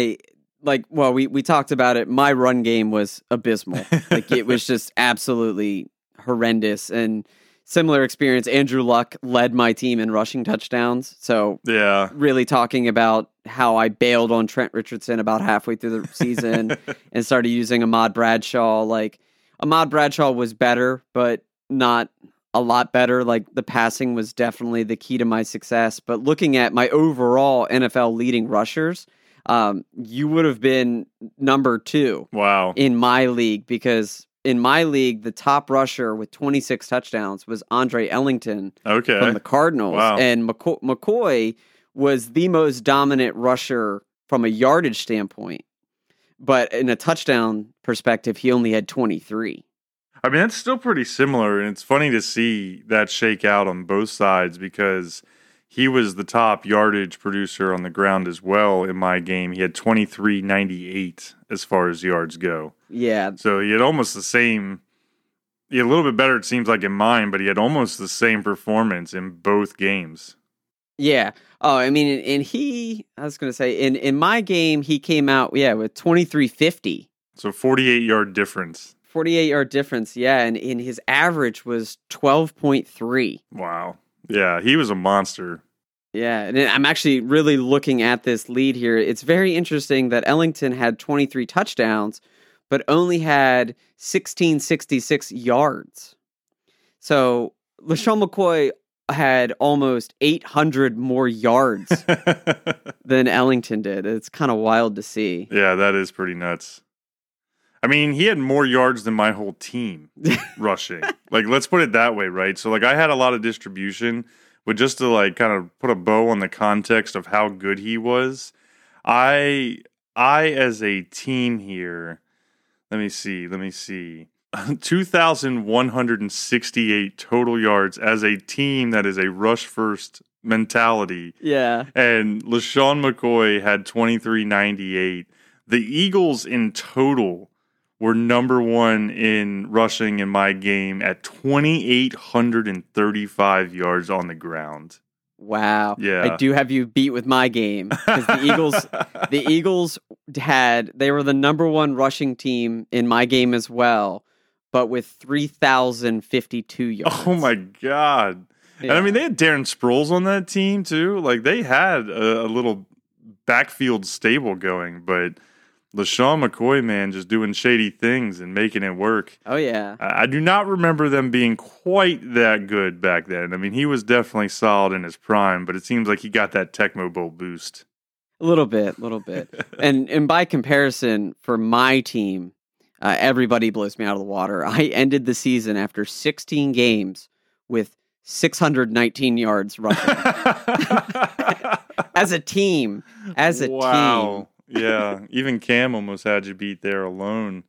we talked about it. My run game was abysmal. Like, it was just absolutely horrendous. And similar experience, Andrew Luck led my team in rushing touchdowns. So,
yeah,
really talking about how I bailed on Trent Richardson about halfway through the season and started using Ahmad Bradshaw. Like, Ahmad Bradshaw was better, but not a lot better. Like, the passing was definitely the key to my success. But looking at my overall NFL leading rushers, you would have been number 2.
Wow.
In my league, because in my league, the top rusher with 26 touchdowns was Andre Ellington from the Cardinals.
Wow.
And McCoy was the most dominant rusher from a yardage standpoint. But in a touchdown perspective, he only had 23.
I mean, that's still pretty similar, and it's funny to see that shake out on both sides, because he was the top yardage producer on the ground as well in my game. He had 23.98 as far as yards go.
Yeah.
So he had almost the same, he had a little bit better, it seems like, in mine, but he had almost the same performance in both games.
Yeah. Oh, I mean, I was going to say, in my game, he came out, with 23.50.
So 48-yard difference.
48-yard difference, yeah, and his average was 12.3.
Wow. Yeah, he was a monster.
Yeah, and I'm actually really looking at this lead here. It's very interesting that Ellington had 23 touchdowns, but only had 1666 yards. So LeSean McCoy had almost 800 more yards than Ellington did. It's kind of wild to see.
Yeah, that is pretty nuts. I mean, he had more yards than my whole team rushing. Like, let's put it that way, right? So, like, I had a lot of distribution, but just to, like, kind of put a bow on the context of how good he was, I as a team here, let me see, 2,168 total yards as a team that is a rush-first mentality.
Yeah.
And LeSean McCoy had 23.98. The Eagles in total were number one in rushing in my game at 2,835 yards on the ground.
Wow.
Yeah.
I do have you beat with my game because the Eagles they were the number one rushing team in my game as well, but with 3,052 yards.
Oh my God.
Yeah.
And I mean, they had Darren Sproles on that team too. Like they had a little backfield stable going, but LaShawn McCoy, man, just doing shady things and making it work.
Oh, yeah.
I do not remember them being quite that good back then. I mean, he was definitely solid in his prime, but it seems like he got that Tecmo Bowl boost.
A little bit. And by comparison, for my team, everybody blows me out of the water. I ended the season after 16 games with 619 yards rushing. As a team.
Wow. Yeah, even Cam almost had you beat there alone.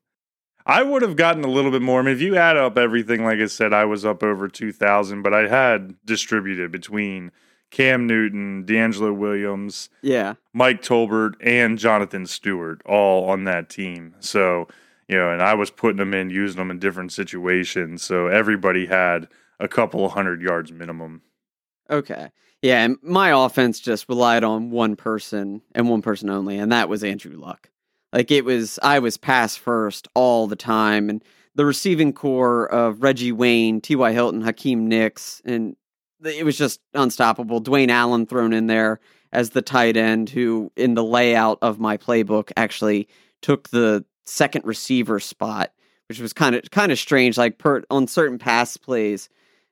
I would have gotten a little bit more. I mean, if you add up everything, like I said, I was up over 2,000, but I had distributed between Cam Newton, D'Angelo Williams, Mike Tolbert, and Jonathan Stewart all on that team. So, and I was putting them in, using them in different situations. So everybody had a couple of 100 yards minimum.
Okay. Yeah, and my offense just relied on one person and one person only, and that was Andrew Luck. Like I was pass first all the time, and the receiving core of Reggie Wayne, T.Y. Hilton, Hakeem Nicks, and it was just unstoppable. Dwayne Allen thrown in there as the tight end, who in the layout of my playbook actually took the second receiver spot, which was kind of strange. Like on certain pass plays.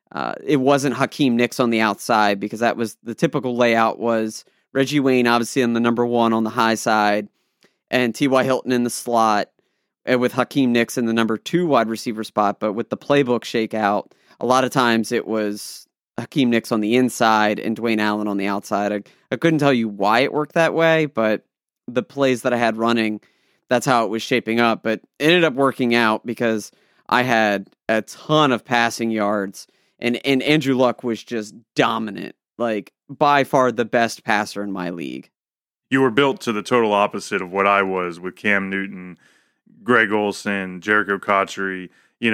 It wasn't Hakeem Nicks on the outside because that was the typical layout was Reggie Wayne obviously on the number one on the high side and T.Y. Hilton in the slot and with Hakeem Nicks in the number 2 wide receiver spot. But with the playbook shakeout, a lot of times it was Hakeem Nicks on the inside and Dwayne Allen on the outside. I couldn't tell you why it worked that way, but the plays that I had running, that's how it was shaping up. But it ended up working out because I had a ton of passing yards. And Andrew Luck was just dominant, like by far the best passer in my league.
You were built to the total opposite of what I was with Cam Newton, Greg Olsen, Jericho Cotchery.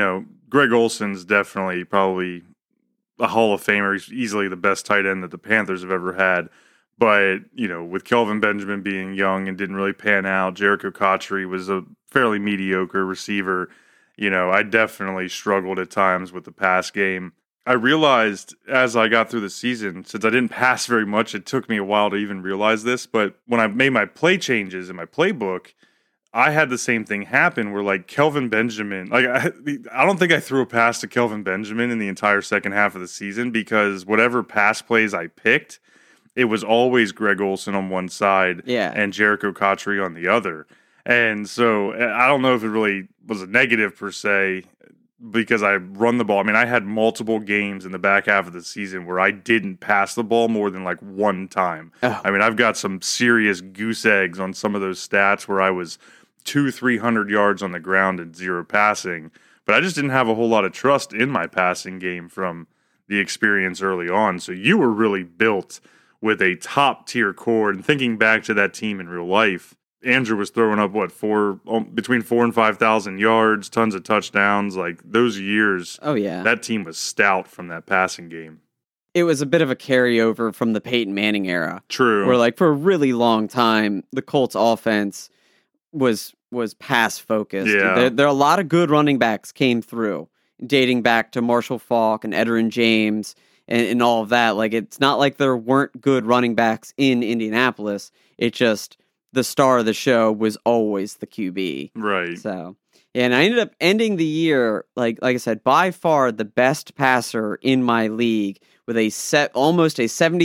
Greg Olsen's definitely probably a Hall of Famer. He's easily the best tight end that the Panthers have ever had. But, with Kelvin Benjamin being young and didn't really pan out, Jericho Cotchery was a fairly mediocre receiver. I definitely struggled at times with the pass game. I realized as I got through the season, since I didn't pass very much, it took me a while to even realize this. But when I made my play changes in my playbook, I had the same thing happen where like Kelvin Benjamin, like I don't think I threw a pass to Kelvin Benjamin in the entire second half of the season because whatever pass plays I picked, it was always Greg Olsen on one side and Jericho Cotchery on the other. And so I don't know if it really was a negative per se, because I run the ball. I mean, I had multiple games in the back half of the season where I didn't pass the ball more than like one time. Oh. I mean, I've got some serious goose eggs on some of those stats where I was 200-300 yards on the ground and 0 passing. But I just didn't have a whole lot of trust in my passing game from the experience early on. So you were really built with a top-tier core. And thinking back to that team in real life, Andrew was throwing up, between 4,000 and 5,000 yards, tons of touchdowns. Like, those years, that team was stout from that passing game.
It was a bit of a carryover from the Peyton Manning era.
True.
Where, for a really long time, the Colts offense was pass-focused.
Yeah.
There are a lot of good running backs came through, dating back to Marshall Faulk and Edgerrin James and all of that. Like, it's not like there weren't good running backs in Indianapolis. It just... the star of the show was always the QB.
Right.
So, and I ended up ending the year, like I said, by far the best passer in my league with almost a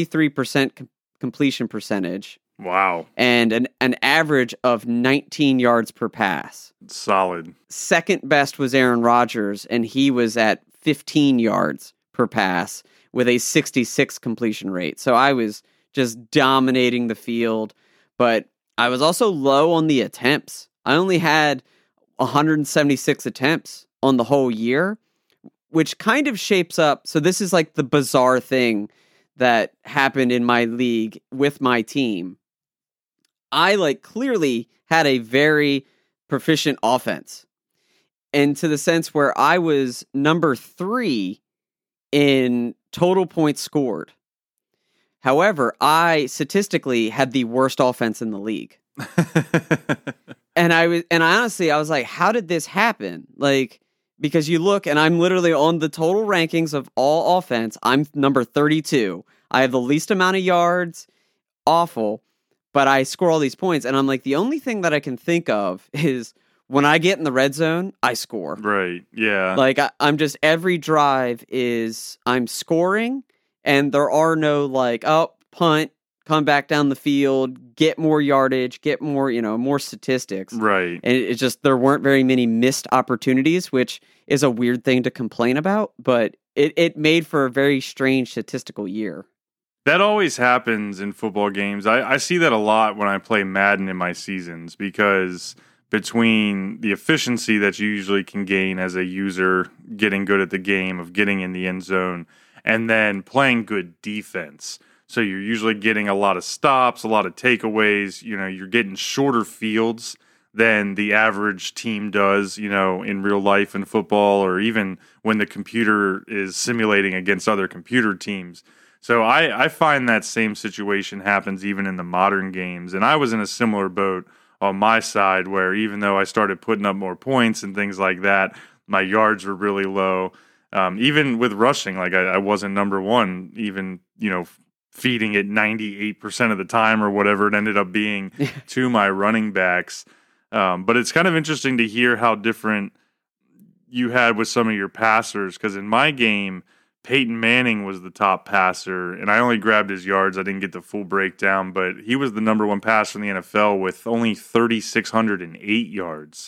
73% completion percentage.
Wow.
And an average of 19 yards per pass.
Solid.
Second best was Aaron Rodgers, and he was at 15 yards per pass with a 66 completion rate. So I was just dominating the field, but I was also low on the attempts. I only had 176 attempts on the whole year, which kind of shapes up. So this is like the bizarre thing that happened in my league with my team. I clearly had a very proficient offense. and to the sense where I was number 3 in total points scored. However, I statistically had the worst offense in the league. And I honestly, I was like, how did this happen? Like, because you look, and I'm literally on the total rankings of all offense, I'm number 32. I have the least amount of yards, awful, but I score all these points. And I'm like, the only thing that I can think of is when I get in the red zone, I score.
Right, yeah.
Like, I'm just, every drive is, I'm scoring, and there are no, like, oh, punt, come back down the field, get more yardage, get more, more statistics.
Right.
And it's just, there weren't very many missed opportunities, which is a weird thing to complain about, but it made for a very strange statistical year.
That always happens in football games. I see that a lot when I play Madden in my seasons, because between the efficiency that you usually can gain as a user, getting good at the game, of getting in the end zone, and then playing good defense. So you're usually getting a lot of stops, a lot of takeaways. You're getting shorter fields than the average team does, in real life in football, or even when the computer is simulating against other computer teams. So I find that same situation happens even in the modern games. And I was in a similar boat on my side, where even though I started putting up more points and things like that, my yards were really low. Even with rushing, like I wasn't number 1, even, feeding it 98% of the time or whatever it ended up being to my running backs. But it's kind of interesting to hear how different you had with some of your passers, because in my game, Peyton Manning was the top passer, and I only grabbed his yards. I didn't get the full breakdown, but he was the number 1 passer in the NFL with only 3,608 yards.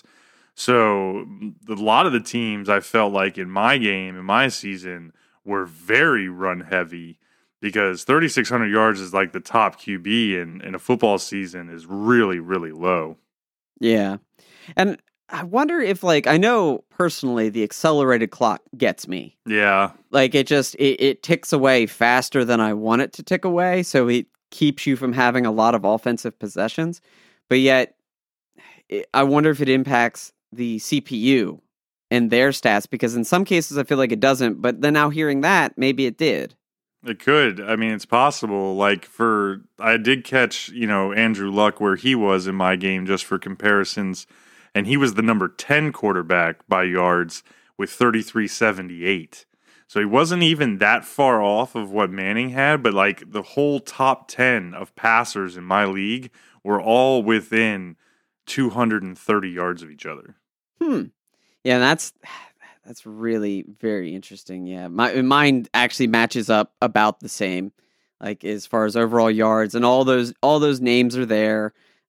So a lot of the teams, I felt like in my game, in my season, were very run heavy, because 3,600 yards is like the top QB in a football season is really, really low.
Yeah. And I wonder if, I know personally the accelerated clock gets me.
Yeah.
Like, it ticks away faster than I want it to tick away, so it keeps you from having a lot of offensive possessions. But yet, I wonder if it impacts the CPU and their stats, because in some cases I feel like it doesn't, but then now hearing that, maybe it did.
It could. I mean, it's possible. I did catch, Andrew Luck where he was in my game, just for comparisons, and he was the number 10 quarterback by yards with 3,378. So he wasn't even that far off of what Manning had, but the whole top 10 of passers in my league were all within 230 yards of each other.
Yeah, that's really very interesting. Yeah, mine actually matches up about the same, as far as overall yards, and all those names are there.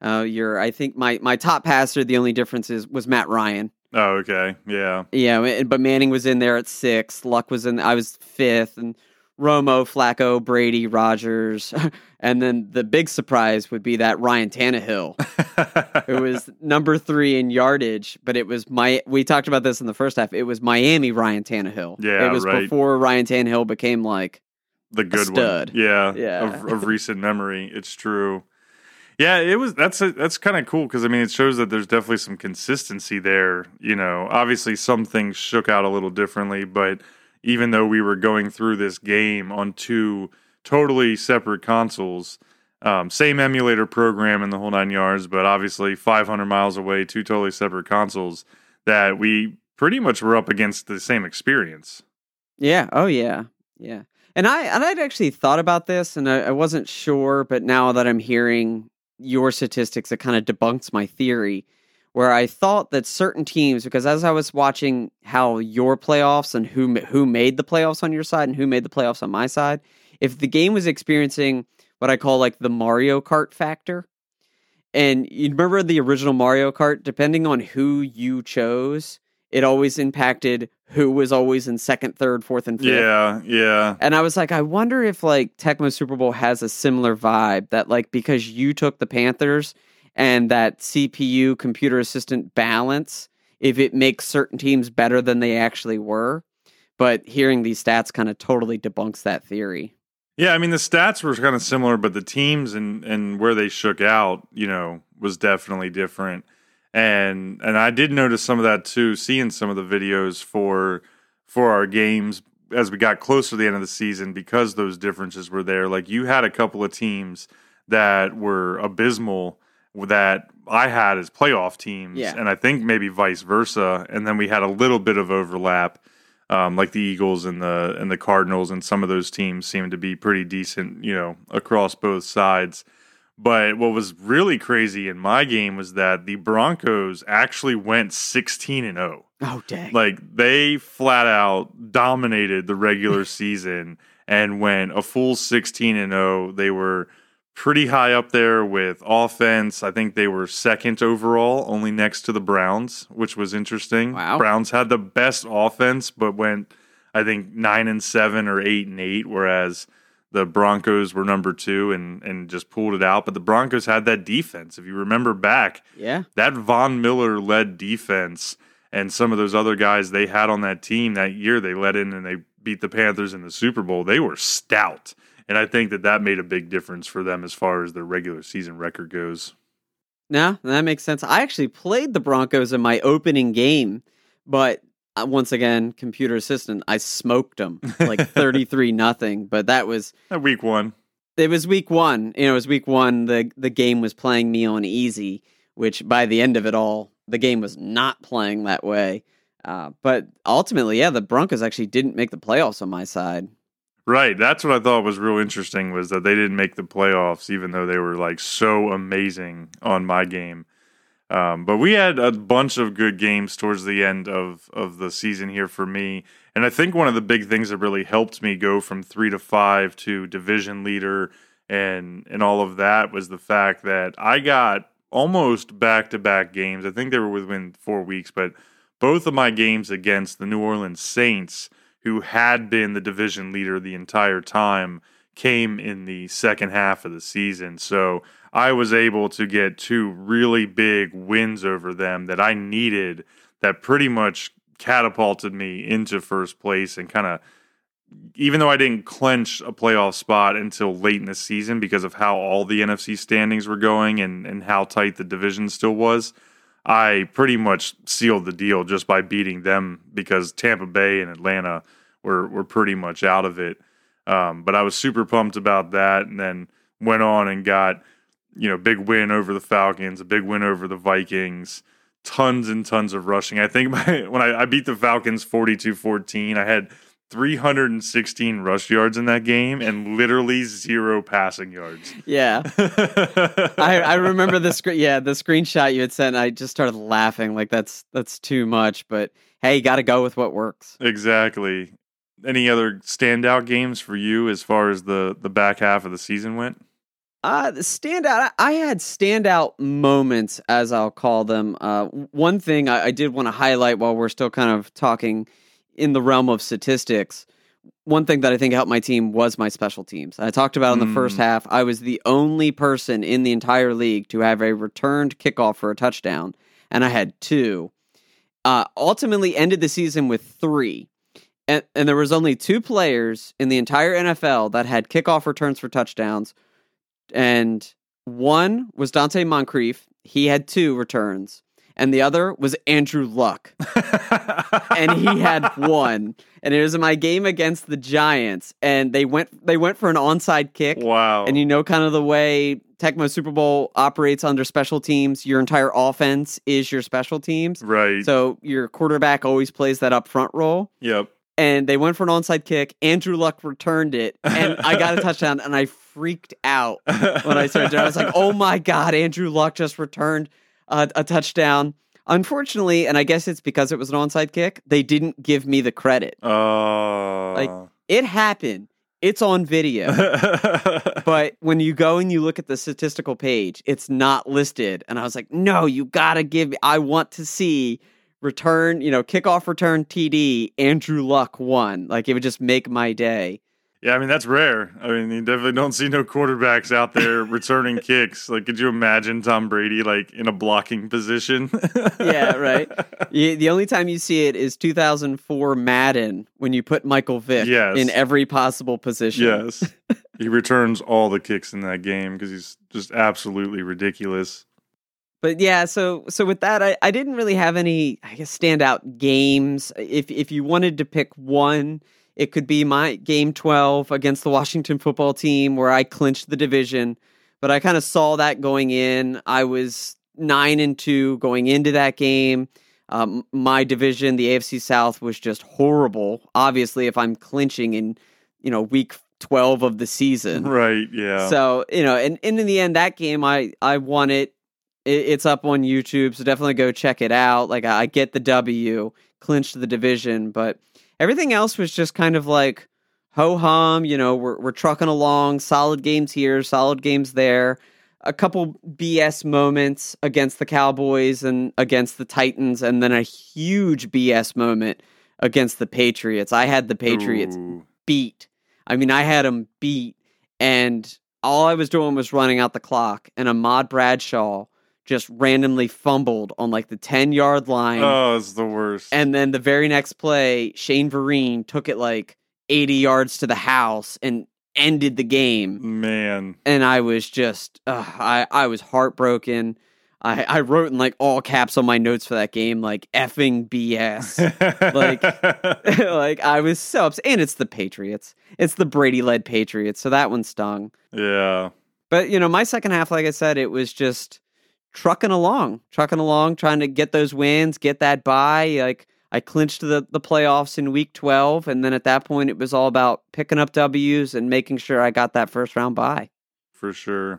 I think my top passer, the only difference was Matt Ryan.
Oh, okay, yeah,
yeah. But Manning was in there at 6th. Luck was I was 5th, and Romo, Flacco, Brady, Rodgers, and then the big surprise would be that Ryan Tannehill, who was number 3 in yardage, but it was we talked about this in the first half, it was Miami Ryan Tannehill.
Yeah,
it was
right.
Before Ryan Tannehill became
the good
stud.
One. Yeah. Of recent memory. It's true. Yeah, that's kind of cool, because it shows that there's definitely some consistency there. Obviously some things shook out a little differently, but even though we were going through this game on 2 totally separate consoles, same emulator program in the whole 9 yards, but obviously 500 miles away, 2 totally separate consoles, that we pretty much were up against the same experience.
Yeah. Oh, yeah. Yeah. And I'd actually thought about this, and I wasn't sure, but now that I'm hearing your statistics, it kind of debunks my theory, where I thought that certain teams, because as I was watching how your playoffs and who made the playoffs on your side and who made the playoffs on my side, if the game was experiencing what I call the Mario Kart factor, and you remember the original Mario Kart, depending on who you chose, it always impacted who was always in 2nd, 3rd, 4th, and 5th.
Yeah.
And I was like, I wonder if Tecmo Super Bowl has a similar vibe, that because you took the Panthers and that CPU computer assistant balance, if it makes certain teams better than they actually were. But hearing these stats kind of totally debunks that theory.
Yeah, the stats were kind of similar, but the teams and where they shook out, was definitely different. And I did notice some of that too, seeing some of the videos for our games as we got closer to the end of the season, because those differences were there. Like, you had a couple of teams that were abysmal that I had as playoff teams, and I think maybe vice versa. And then we had a little bit of overlap, like the Eagles and the Cardinals, and some of those teams seemed to be pretty decent, across both sides. But what was really crazy in my game was that the Broncos actually went 16-0.
Oh, dang.
Like, they flat out dominated the regular season and went a full 16-0. They were pretty high up there with offense. I think they were second overall, only next to the Browns, which was interesting.
Wow.
Browns had the best offense, but went, I think, 9-7 or 8-8, whereas the Broncos were number 2 and just pulled it out. But the Broncos had that defense. If you remember back, that Von Miller-led defense and some of those other guys they had on that team that year, they led in and they beat the Panthers in the Super Bowl. They were stout. And I think that made a big difference for them as far as their regular season record goes.
No, that makes sense. I actually played the Broncos in my opening game, but once again, computer assistant, I smoked them like 33-0. But that was
week 1.
It was week 1. It was week 1. The game was playing me on easy, which by the end of it all, the game was not playing that way. But ultimately, the Broncos actually didn't make the playoffs on my side.
Right. That's what I thought was real interesting, was that they didn't make the playoffs, even though they were like so amazing on my game. But we had a bunch of good games towards the end of the season here for me. And I think one of the big things that really helped me go from 3-5 to division leader and all of that was the fact that I got almost back-to-back games. I think they were within 4 weeks, but both of my games against the New Orleans Saints, who had been the division leader the entire time, came in the second half of the season. So I was able to get 2 really big wins over them that I needed, that pretty much catapulted me into first place, and kind of, even though I didn't clinch a playoff spot until late in the season because of how all the NFC standings were going and how tight the division still was, I pretty much sealed the deal just by beating them, because Tampa Bay and Atlanta were pretty much out of it. But I was super pumped about that, and then went on and got, big win over the Falcons, a big win over the Vikings, tons and tons of rushing. I think when I beat the Falcons 42-14, I had 316 rush yards in that game and literally 0 passing yards.
Yeah. I remember the screenshot you had sent. I just started laughing like that's too much, but hey, you got to go with what works.
Exactly. Any other standout games for you as far as the back half of the season went?
The standout, I had standout moments, as I'll call them. One thing I did want to highlight while we're still kind of talking in the realm of statistics, one thing that I think helped my team was my special teams. I talked about in the first half, I was the only person in the entire league to have a returned kickoff for a touchdown, and I had 2. Ultimately ended the season with 3. And there was only 2 players in the entire NFL that had kickoff returns for touchdowns. And one was Dante Moncrief. He had 2 returns. And the other was Andrew Luck. And he had 1. And it was in my game against the Giants. And they went for an onside kick.
Wow.
And kind of the way Tecmo Super Bowl operates under special teams, your entire offense is your special teams.
Right.
So your quarterback always plays that up front role.
Yep.
And they went for an onside kick. Andrew Luck returned it, and I got a touchdown, and I freaked out when I started. I was like, oh my God, Andrew Luck just returned a touchdown. Unfortunately, and I guess it's because it was an onside kick, they didn't give me the credit. Like, it happened. It's on video. But when you go and you look at the statistical page, it's not listed. And I was like, no, you got to give me, I want to see return, kickoff return TD, Andrew Luck 1. Like, it would just make my day.
Yeah, I mean, that's rare. I mean, you definitely don't see no quarterbacks out there returning kicks. Like, could you imagine Tom Brady, like, in a blocking position?
Yeah, right. The only time you see it is 2004 Madden, when you put Michael Vick in every possible position.
Yes. He returns all the kicks in that game because he's just absolutely ridiculous.
But yeah, so with that, I didn't really have any, I guess, standout games. If you wanted to pick one, it could be my game 12 against the Washington football team where I clinched the division. But I kind of saw that going in. I was 9-2 going into that game. My division, the AFC South, was just horrible. Obviously, if I'm clinching in, week 12 of the season.
Right, yeah.
So, and in the end, that game, I won it. It's up on YouTube, so definitely go check it out. Like, I get the W, clinched the division, but everything else was just kind of like ho-hum. We're trucking along, solid games here, solid games there. A couple BS moments against the Cowboys and against the Titans, and then a huge BS moment against the Patriots. I had the Patriots beat. I mean, I had them beat, and all I was doing was running out the clock, and Ahmad Bradshaw just randomly fumbled on like the 10-yard line.
Oh, it's the worst.
And then the very next play, Shane Vereen took it like 80 yards to the house and ended the game.
Man.
And I was just, I was heartbroken. I wrote in like all caps on my notes for that game, like effing BS. like I was so upset. And it's the Patriots. It's the Brady-led Patriots. So that one stung.
Yeah.
But, my second half, like I said, it was just trucking along, trying to get those wins, get that bye. Like, I clinched the playoffs in week 12, and then at that point, it was all about picking up W's and making sure I got that first round bye.
For sure.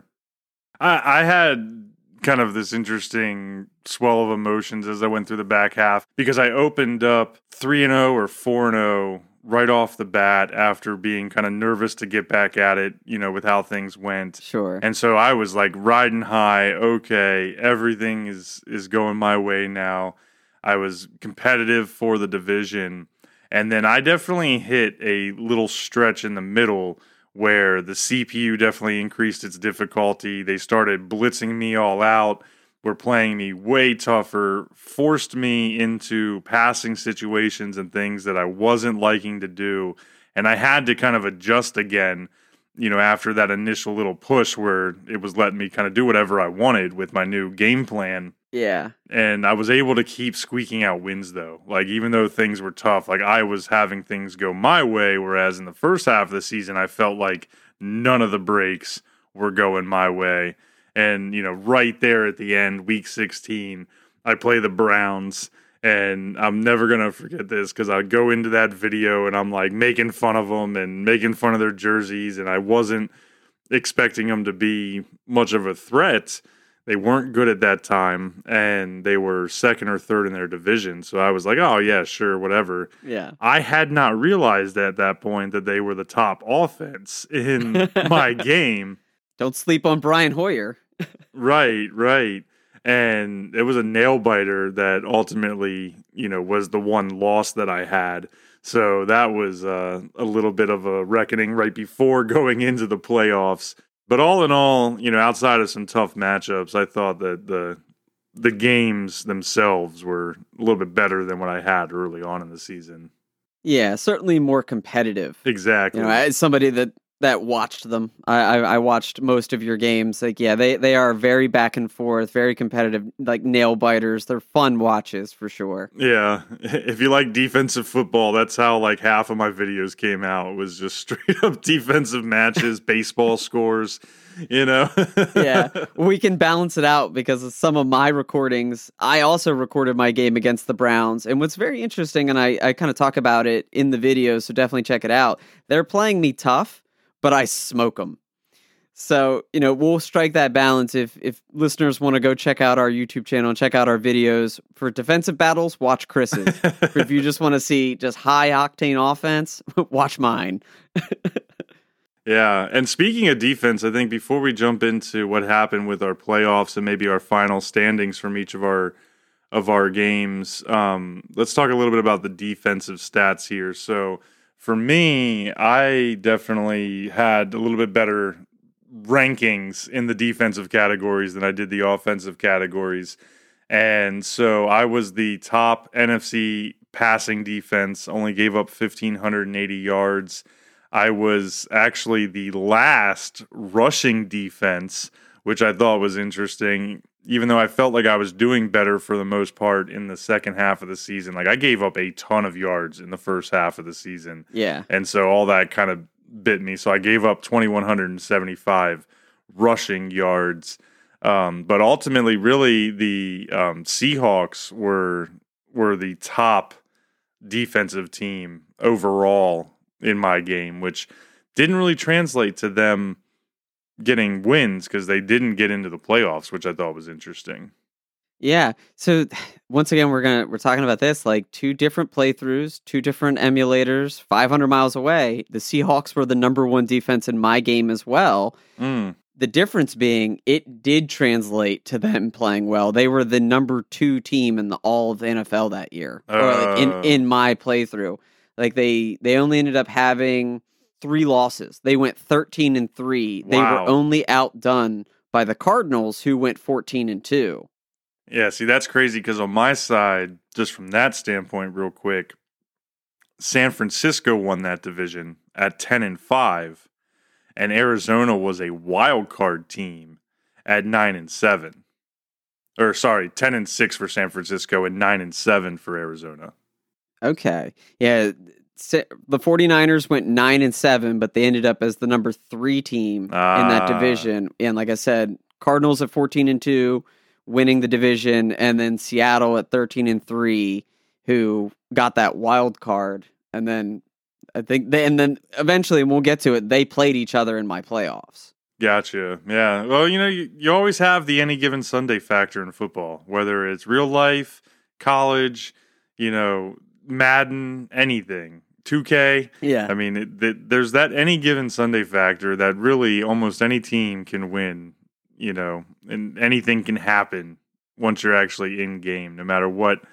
I had kind of this interesting swell of emotions as I went through the back half because I opened up 3-0 or 4-0 right off the bat after being kind of nervous to get back at it, with how things went.
Sure.
And so I was like riding high. Okay, everything is going my way now. I was competitive for the division. And then I definitely hit a little stretch in the middle where the CPU definitely increased its difficulty. They started blitzing me all out, were playing me way tougher, forced me into passing situations and things that I wasn't liking to do. And I had to kind of adjust again, after that initial little push where it was letting me kind of do whatever I wanted with my new game plan.
Yeah.
And I was able to keep squeaking out wins, though. Like, even though things were tough, like, I was having things go my way, whereas in the first half of the season, I felt like none of the breaks were going my way. And, right there at the end, week 16, I play the Browns, and I'm never going to forget this because I go into that video and I'm, like, making fun of them and making fun of their jerseys, and I wasn't expecting them to be much of a threat. They weren't good at that time, and they were second or third in their division. So I was like, oh, yeah, sure, whatever.
Yeah.
I had not realized at that point that they were the top offense in my game.
Don't sleep on Brian Hoyer.
Right. And it was a nail biter that ultimately, was the one loss that I had. So that was a little bit of a reckoning right before going into the playoffs. But all in all, outside of some tough matchups, I thought that the games themselves were a little bit better than what I had early on in the season.
Yeah, certainly more competitive.
Exactly.
As somebody that watched them, I watched most of your games. Like, yeah, they are very back and forth, very competitive, like nail biters. They're fun watches for sure.
Yeah, if you like defensive football, that's how like half of my videos came out. It was just straight up defensive matches, baseball scores.
Yeah, we can balance it out because of some of my recordings. I also recorded my game against the Browns, and what's very interesting, and I kind of talk about it in the video, so definitely check it out. They're playing me tough, but I smoke them. So, we'll strike that balance. If listeners want to go check out our YouTube channel and check out our videos for defensive battles, watch Chris's. If you just want to see just high octane offense, watch mine.
Yeah, and speaking of defense, I think before we jump into what happened with our playoffs and maybe our final standings from each of our games, let's talk a little bit about the defensive stats here. So for me, I definitely had a little bit better rankings in the defensive categories than I did the offensive categories. And so I was the top NFC passing defense, only gave up 1,580 yards. I was actually the last rushing defense which I thought was interesting, even though I felt like I was doing better for the most part in the second half of the season. Like, I gave up a ton of yards in the first half of the season.
Yeah.
And so all that kind of bit me. So I gave up 2,175 rushing yards. But ultimately, really, the Seahawks were the top defensive team overall in my game, which didn't really translate to them getting wins because they didn't get into the playoffs, which I thought was interesting.
Yeah. So once again, we're talking about this, like 2 different playthroughs, 2 different emulators, 500 miles away. The Seahawks were the number 1 defense in my game as well. The difference being it did translate to them playing well. They were the number 2 team in all of the NFL that year, or like in my playthrough. Like they only ended up having 3 losses. They went 13-3.
Wow.
They were only outdone by the Cardinals, who went 14-2.
Yeah, see, that's crazy because on my side, just from that standpoint, real quick, San Francisco won that division at 10-5, and Arizona was a wild card team at 9-7. Or sorry, 10-6 for San Francisco and 9-7 for Arizona.
Okay, yeah. The 49ers went 9-7, but they ended up as the number 3 team in that division. And like I said, Cardinals at 14-2, winning the division, and then Seattle at 13-3, who got that wild card. And then I think and then eventually, and we'll get to it, they played each other in my playoffs.
Gotcha. Yeah. Well, you always have the any given Sunday factor in football, whether it's real life, college, Madden, anything. 2K.
Yeah.
I mean, there's that any given Sunday factor that really almost any team can win, and anything can happen once you're actually in game, no matter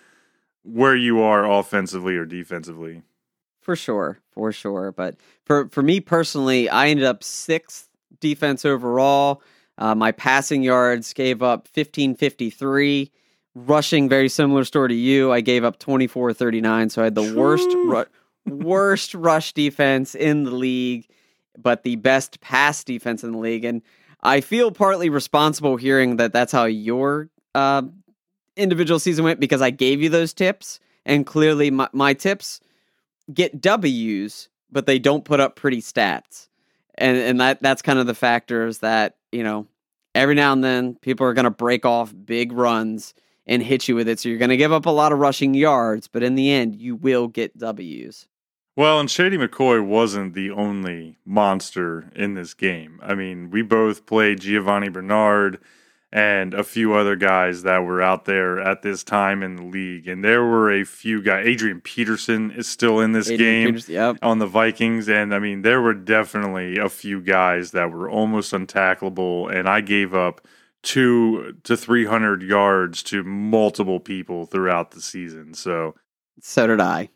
where you are offensively or defensively. For
sure. But for me personally, I ended up 6th defense overall. My passing yards gave up 1553. Rushing, very similar story to you. I gave up 2439, so I had the worst rush defense in the league, but the best pass defense in the league. And I feel partly responsible hearing that that's how your individual season went, because I gave you those tips, and clearly my tips get W's, but they don't put up pretty stats. And that's kind of the factors that, every now and then people are going to break off big runs and hit you with it. So you're going to give up a lot of rushing yards, but in the end, you will get W's.
Well, and Shady McCoy wasn't the only monster in this game. I mean, we both played Giovanni Bernard and a few other guys that were out there at this time in the league. And there were a few guys. Adrian Peterson is still in this game on the Vikings. And, I mean, there were definitely a few guys that were almost untacklable. And I gave up 200 to 300 yards to multiple people throughout the season. So
did I.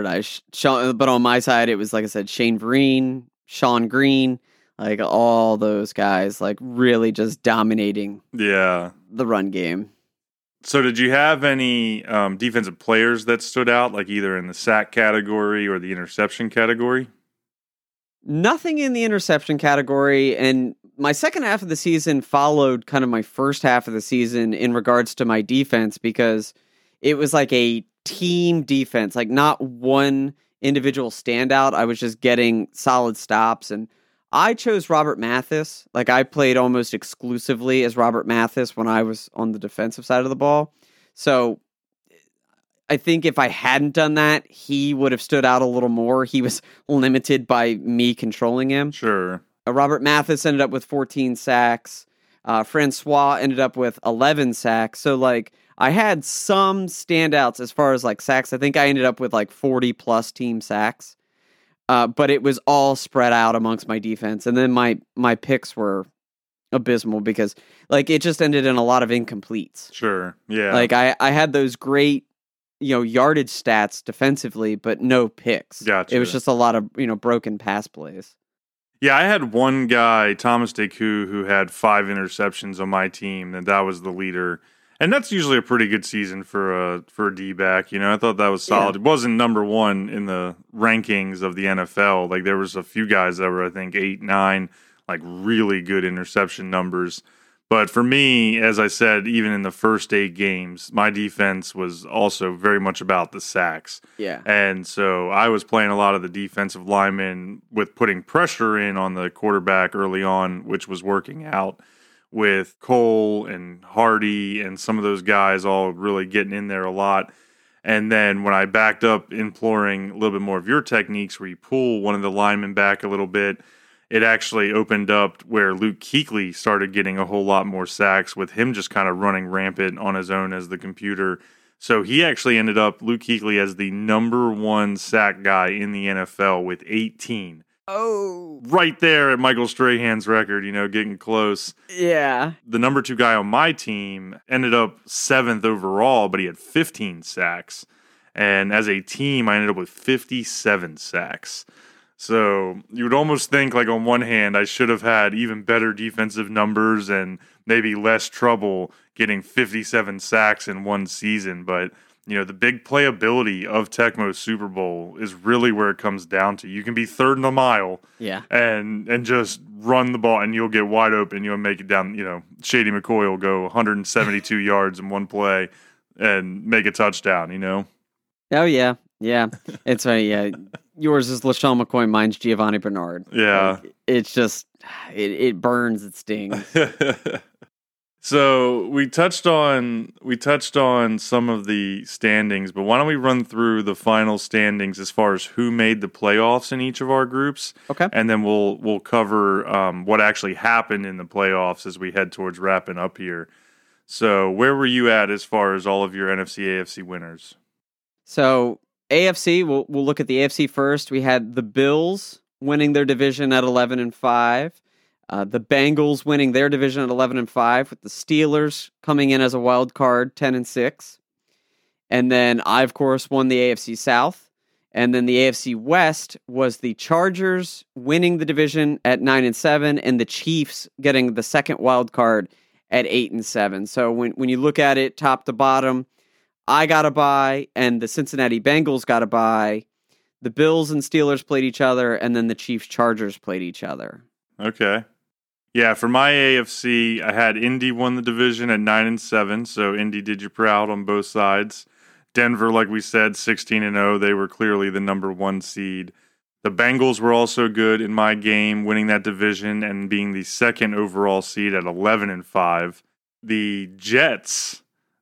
But on my side, it was, like I said, Shane Vereen, Sean Green, like all those guys, like really just dominating the run game.
So did you have any defensive players that stood out, like either in the sack category or the interception category?
Nothing in the interception category, and my second half of the season followed kind of my first half of the season in regards to my defense, because it was like a team defense, like not one individual standout. I was just getting solid stops, and I chose Robert Mathis. Like, I played almost exclusively as Robert Mathis when I was on the defensive side of the ball. So I think if I hadn't done that, he would have stood out a little more. He was limited by me controlling him.
Sure.
Robert Mathis ended up with 14 sacks. Francois ended up with 11 sacks. So, like, I had some standouts as far as, like, sacks. I think I ended up with, like, 40-plus team sacks. But it was all spread out amongst my defense. And then my picks were abysmal because, like, it just ended in a lot of incompletes.
Sure, yeah.
Like, I had those great, yardage stats defensively, but no picks.
Gotcha.
It was just a lot of, broken pass plays.
Yeah, I had one guy, Thomas Deku, who had 5 interceptions on my team, and that was the leader. And that's usually a pretty good season for a D-back. I thought that was solid. Yeah. It wasn't number 1 in the rankings of the NFL. Like, there was a few guys that were, I think, 8, 9, like really good interception numbers. But for me, as I said, even in the first 8 games, my defense was also very much about the sacks.
Yeah.
And so I was playing a lot of the defensive linemen with putting pressure in on the quarterback early on, which was working out with Cole and Hardy and some of those guys all really getting in there a lot. And then when I backed up imploring a little bit more of your techniques where you pull one of the linemen back a little bit, it actually opened up where Luke Kuechly started getting a whole lot more sacks with him just kind of running rampant on his own as the computer. So he actually ended up, Luke Kuechly, as the number 1 sack guy in the NFL with 18.
Oh.
Right there at Michael Strahan's record, getting close.
Yeah.
The number 2 guy on my team ended up 7th overall, but he had 15 sacks. And as a team, I ended up with 57 sacks. So you would almost think, like, on one hand, I should have had even better defensive numbers and maybe less trouble getting 57 sacks in one season. But, the big playability of Tecmo Super Bowl is really where it comes down to. You can be third in the mile and just run the ball, and you'll get wide open. You'll make it down. Shady McCoy will go 172 yards in one play and make a touchdown,
Oh, yeah. Yeah. It's funny. Yeah. Yours is LaShawn McCoy. Mine's Giovanni Bernard.
Yeah.
It's just, it burns. It stings.
So we touched on some of the standings, but why don't we run through the final standings as far as who made the playoffs in each of our groups?
Okay.
And then we'll cover what actually happened in the playoffs as we head towards wrapping up here. So where were you at as far as all of your NFC, AFC winners?
So AFC, we'll look at the AFC first. We had the Bills winning their division at 11-5. The Bengals winning their division at 11-5, with the Steelers coming in as a wild card, 10-6. And then I, of course, won the AFC South. And then the AFC West was the Chargers winning the division at 9-7, and the Chiefs getting the second wild card at 8-7. So when you look at it top to bottom, I got a bye, and the Cincinnati Bengals got a bye. The Bills and Steelers played each other, and then the Chiefs-Chargers played each other.
Okay. Yeah, for my AFC, I had Indy won the division at 9-7, so Indy did you proud on both sides. Denver, like we said, 16-0. They were clearly the number 1 seed. The Bengals were also good in my game, winning that division and being the second overall seed at 11-5. The Jets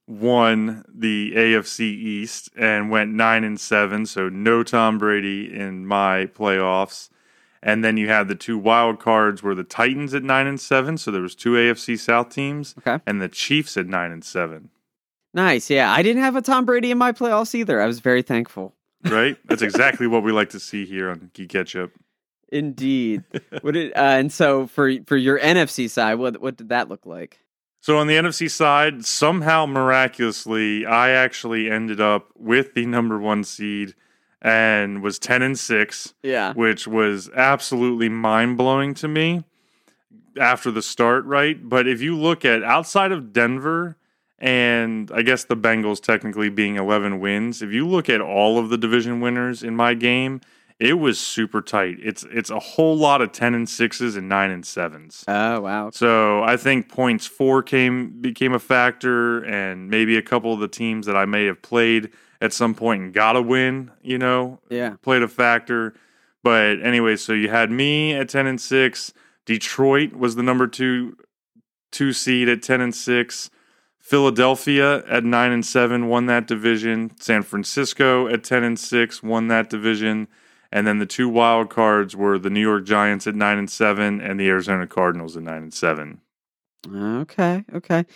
won the AFC East and went 9-7, so no Tom Brady in my playoffs. And then you had the 2 wild cards were the Titans at 9-7, so there was 2 AFC South teams, and the Chiefs at 9-7.
Nice, yeah. I didn't have a Tom Brady in my playoffs either. I was very thankful.
Right? That's exactly what we like to see here on Geek Ketchup.
Indeed. And so for your NFC side, what did that look like?
So on the NFC side, somehow miraculously, I actually ended up with the number 1 seed and was 10-6, which was absolutely mind-blowing to me after the start, right? But if you look at outside of Denver and I guess the Bengals technically being 11 wins, if you look at all of the division winners in my game, it was super tight. It's a whole lot of 10-6s and 9-7s.
Oh, wow.
So I think points 4 became a factor, and maybe a couple of the teams that I may have played at some point and got a win, played a factor. But anyway, so you had me at 10-6. Detroit was the number 2 seed at 10-6. Philadelphia at 9-7 won that division. San Francisco at 10-6 won that division. And then the 2 wild cards were the New York Giants at 9-7 and the Arizona Cardinals at 9-7.
Okay.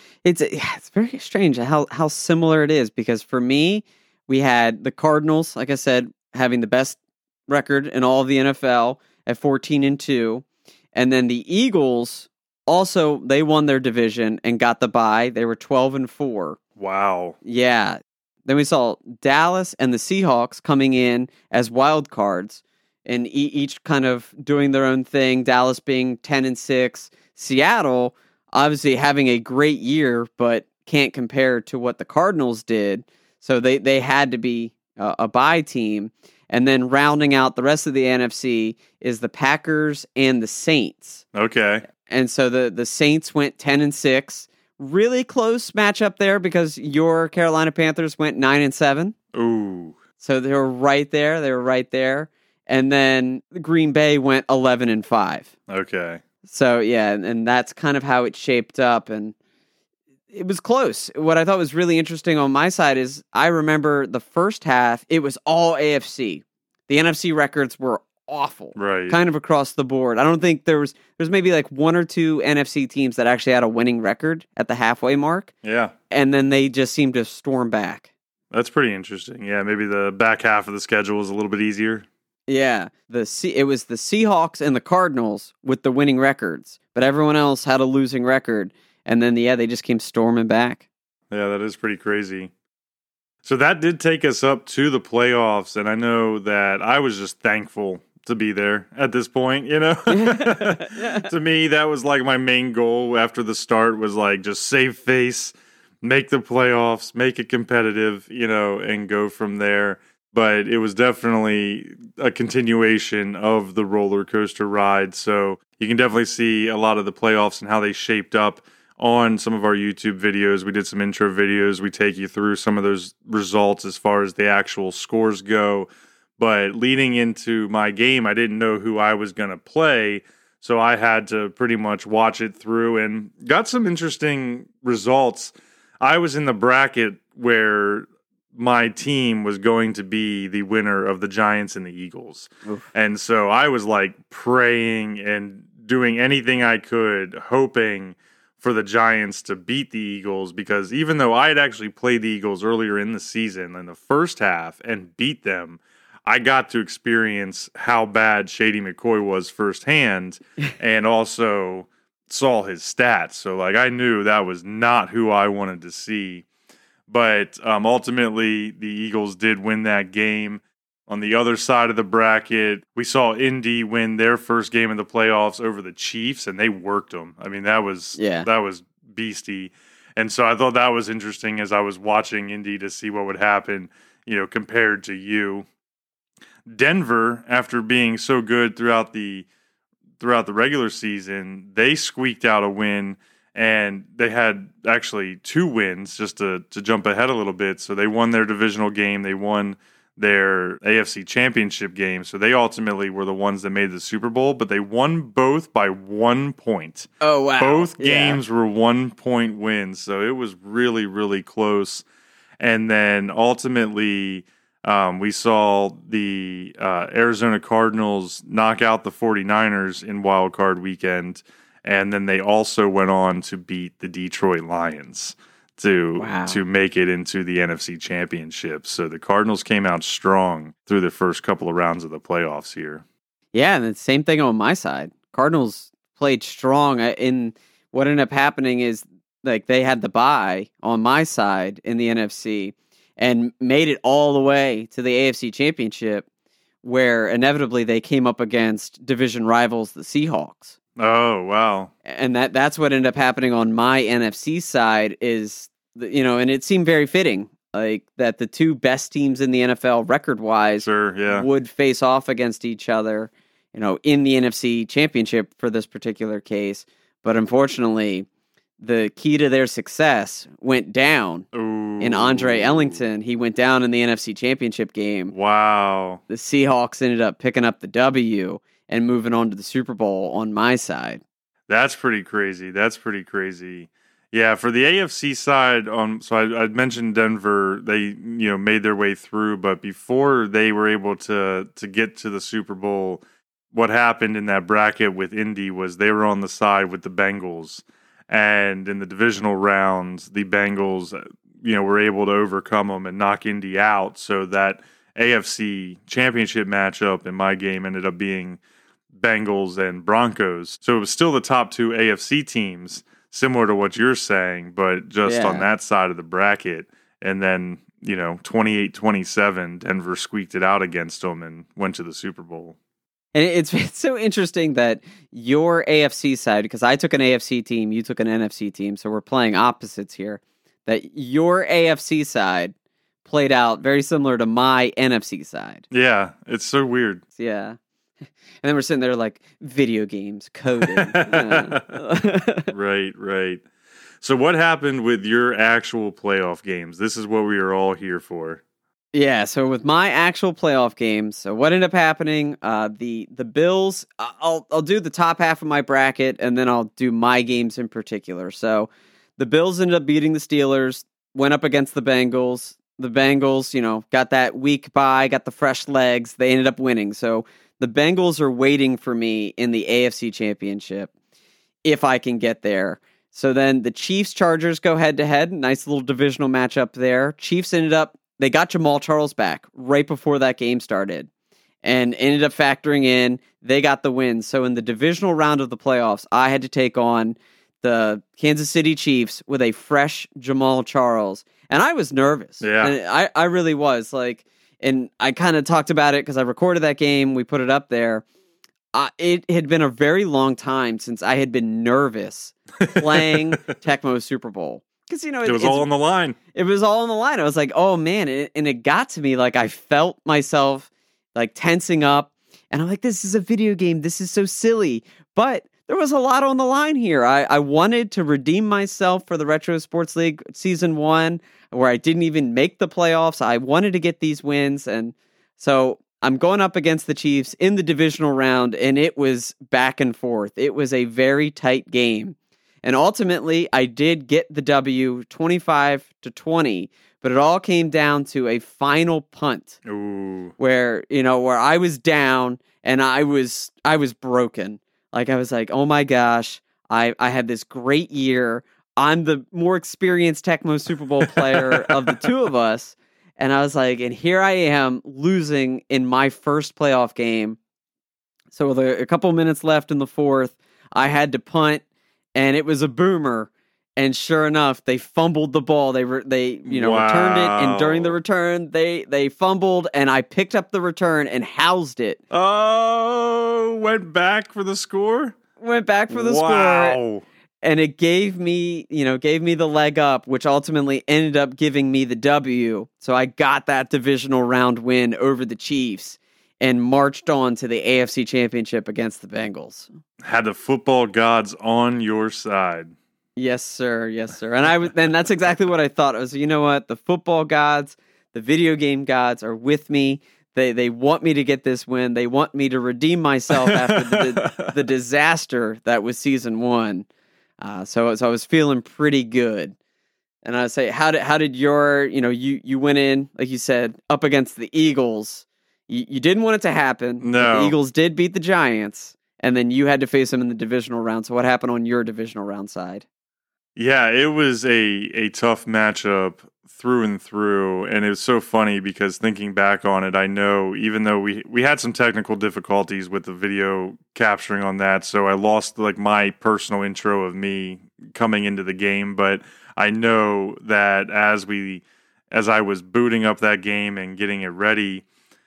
It's very strange how similar it is, because for me, we had the Cardinals, like I said, having the best record in all of the NFL at 14-2, and then the Eagles also, they won their division and got the bye. They were 12-4.
Wow.
Yeah. Then we saw Dallas and the Seahawks coming in as wild cards, and each kind of doing their own thing. Dallas being 10-6. Seattle obviously having a great year, but can't compare to what the Cardinals did. So they had to be a bye team. And then rounding out the rest of the NFC is the Packers and the Saints.
Okay.
And so the Saints went 10-6. Really close matchup there because your Carolina Panthers went 9-7.
Ooh.
So they were right there. They were right there. And then Green Bay went 11-5.
Okay.
So yeah, and that's kind of how it shaped up, and it was close. What I thought was really interesting on my side is I remember the first half, it was all AFC. The NFC records were awful,
Right.
kind of across the board. I don't think there's maybe like one or two NFC teams that actually had a winning record at the halfway mark,
Yeah.
and then they just seemed to storm back.
That's pretty interesting. Yeah, maybe the back half of the schedule was a little bit easier.
Yeah, it was the Seahawks and the Cardinals with the winning records, but everyone else had a losing record, and then they just came storming back.
Yeah, that is pretty crazy. So that did take us up to the playoffs, and I know that I was just thankful to be there at this point, you know? To me, that was like my main goal after the start was like just save face, make the playoffs, make it competitive, you know, and go from there. But it was definitely a continuation of the roller coaster ride. So you can definitely see a lot of the playoffs and how they shaped up on some of our YouTube videos. We did some intro videos. We take you through some of those results as far as the actual scores go. But leading into my game, I didn't know who I was going to play. So I had to pretty much watch it through and got some interesting results. I was in the bracket where my team was going to be the winner of the Giants and the Eagles.
Oof.
And so I was like praying and doing anything I could, hoping for the Giants to beat the Eagles, because even though I had actually played the Eagles earlier in the season in the first half and beat them, I got to experience how bad Shady McCoy was firsthand and also saw his stats. So like I knew that was not who I wanted to see. But ultimately, the Eagles did win that game. On the other side of the bracket, we saw Indy win their first game in the playoffs over the Chiefs, and they worked them. I mean, that was beastie. And so I thought that was interesting as I was watching Indy to see what would happen, you know, compared to you. Denver, after being so good throughout the regular season, they squeaked out a win. And they had actually 2 wins, just to jump ahead a little bit. So they won their divisional game. They won their AFC championship game. So they ultimately were the ones that made the Super Bowl, but they won both by 1 point.
Oh, wow.
Both games were 1-point wins. So it was really, really close. And then ultimately, we saw the Arizona Cardinals knock out the 49ers in Wild Card Weekend. And then they also went on to beat the Detroit Lions to make it into the NFC Championship. So the Cardinals came out strong through the first couple of rounds of the playoffs here.
Yeah, and the same thing on my side. Cardinals played strong. In what ended up happening is like they had the bye on my side in the NFC and made it all the way to the AFC Championship, where inevitably they came up against division rivals, the Seahawks.
Oh, wow.
And that's what ended up happening on my NFC side is, you know, and it seemed very fitting, like that the 2 best teams in the NFL record-wise would face off against each other, you know, in the NFC Championship for this particular case. But unfortunately, the key to their success went down in Andre Ellington. He went down in the NFC Championship game.
Wow.
The Seahawks ended up picking up the W and moving on to the Super Bowl on my side.
That's pretty crazy. Yeah, for the AFC side, so I mentioned Denver. They made their way through, but before they were able to get to the Super Bowl, what happened in that bracket with Indy was they were on the side with the Bengals, and in the divisional rounds, the Bengals were able to overcome them and knock Indy out. So that AFC championship matchup in my game ended up being Bengals and Broncos. So it was still the top 2 AFC teams, similar to what you're saying, but just on that side of the bracket. And then, 28-27, Denver squeaked it out against them and went to the Super Bowl.
And it's so interesting that your AFC side, because I took an AFC team, you took an NFC team, so we're playing opposites here, that your AFC side played out very similar to my NFC side.
Yeah, it's so weird.
Yeah. then we're sitting there like video games, coding.
Right. So what happened with your actual playoff games? This is what we are all here for.
Yeah, so with my actual playoff games, so what ended up happening, the Bills, I'll do the top half of my bracket, and then I'll do my games in particular. So the Bills ended up beating the Steelers, went up against the Bengals. The Bengals, got that week bye, got the fresh legs. They ended up winning. So the Bengals are waiting for me in the AFC Championship if I can get there. So then the Chiefs-Chargers go head-to-head. Nice little divisional matchup there. Chiefs they got Jamal Charles back right before that game started and ended up factoring in. They got the win. So in the divisional round of the playoffs, I had to take on the Kansas City Chiefs with a fresh Jamal Charles. And I was nervous.
Yeah.
And I really was. And I kind of talked about it because I recorded that game. We put it up there. It had been a very long time since I had been nervous playing Tecmo Super Bowl. Because,
it was all on the line.
It was all on the line. I was like, oh, man. And it got to me. Like, I felt myself, like, tensing up. And I'm like, this is a video game. This is so silly. But there was a lot on the line here. I wanted to redeem myself for the Retro Sports League Season 1, where I didn't even make the playoffs. I wanted to get these wins. And so I'm going up against the Chiefs in the divisional round, and it was back and forth. It was a very tight game. And ultimately, I did get the W 25-20, but it all came down to a final punt.
Ooh.
Where I was down and I was broken. Like, I was like, oh my gosh, I had this great year. I'm the more experienced Tecmo Super Bowl player of the two of us. And I was like, and here I am losing in my first playoff game. So with a couple minutes left in the fourth, I had to punt. And it was a boomer, and sure enough, they fumbled the ball. They returned it, and during the return, they fumbled, and I picked up the return and housed it.
Oh, went back for the score?
Went back for the score. And it gave me the leg up, which ultimately ended up giving me the W. So I got that divisional round win over the Chiefs and marched on to the AFC Championship against the Bengals.
Had the football gods on your side.
Yes, sir. Yes, sir. And that's exactly what I thought. I was, you know what? The football gods, the video game gods are with me. They want me to get this win. They want me to redeem myself after the disaster that was Season 1. So I was feeling pretty good. And I would say, how did your, you went in, like you said, up against the Eagles. You didn't want it to happen.
No.
The Eagles did beat the Giants, and then you had to face them in the divisional round. So what happened on your divisional round side?
Yeah, it was a tough matchup through and through, and it was so funny because thinking back on it, I know even though we had some technical difficulties with the video capturing on that, so I lost like my personal intro of me coming into the game, but I know that as I was booting up that game and getting it ready,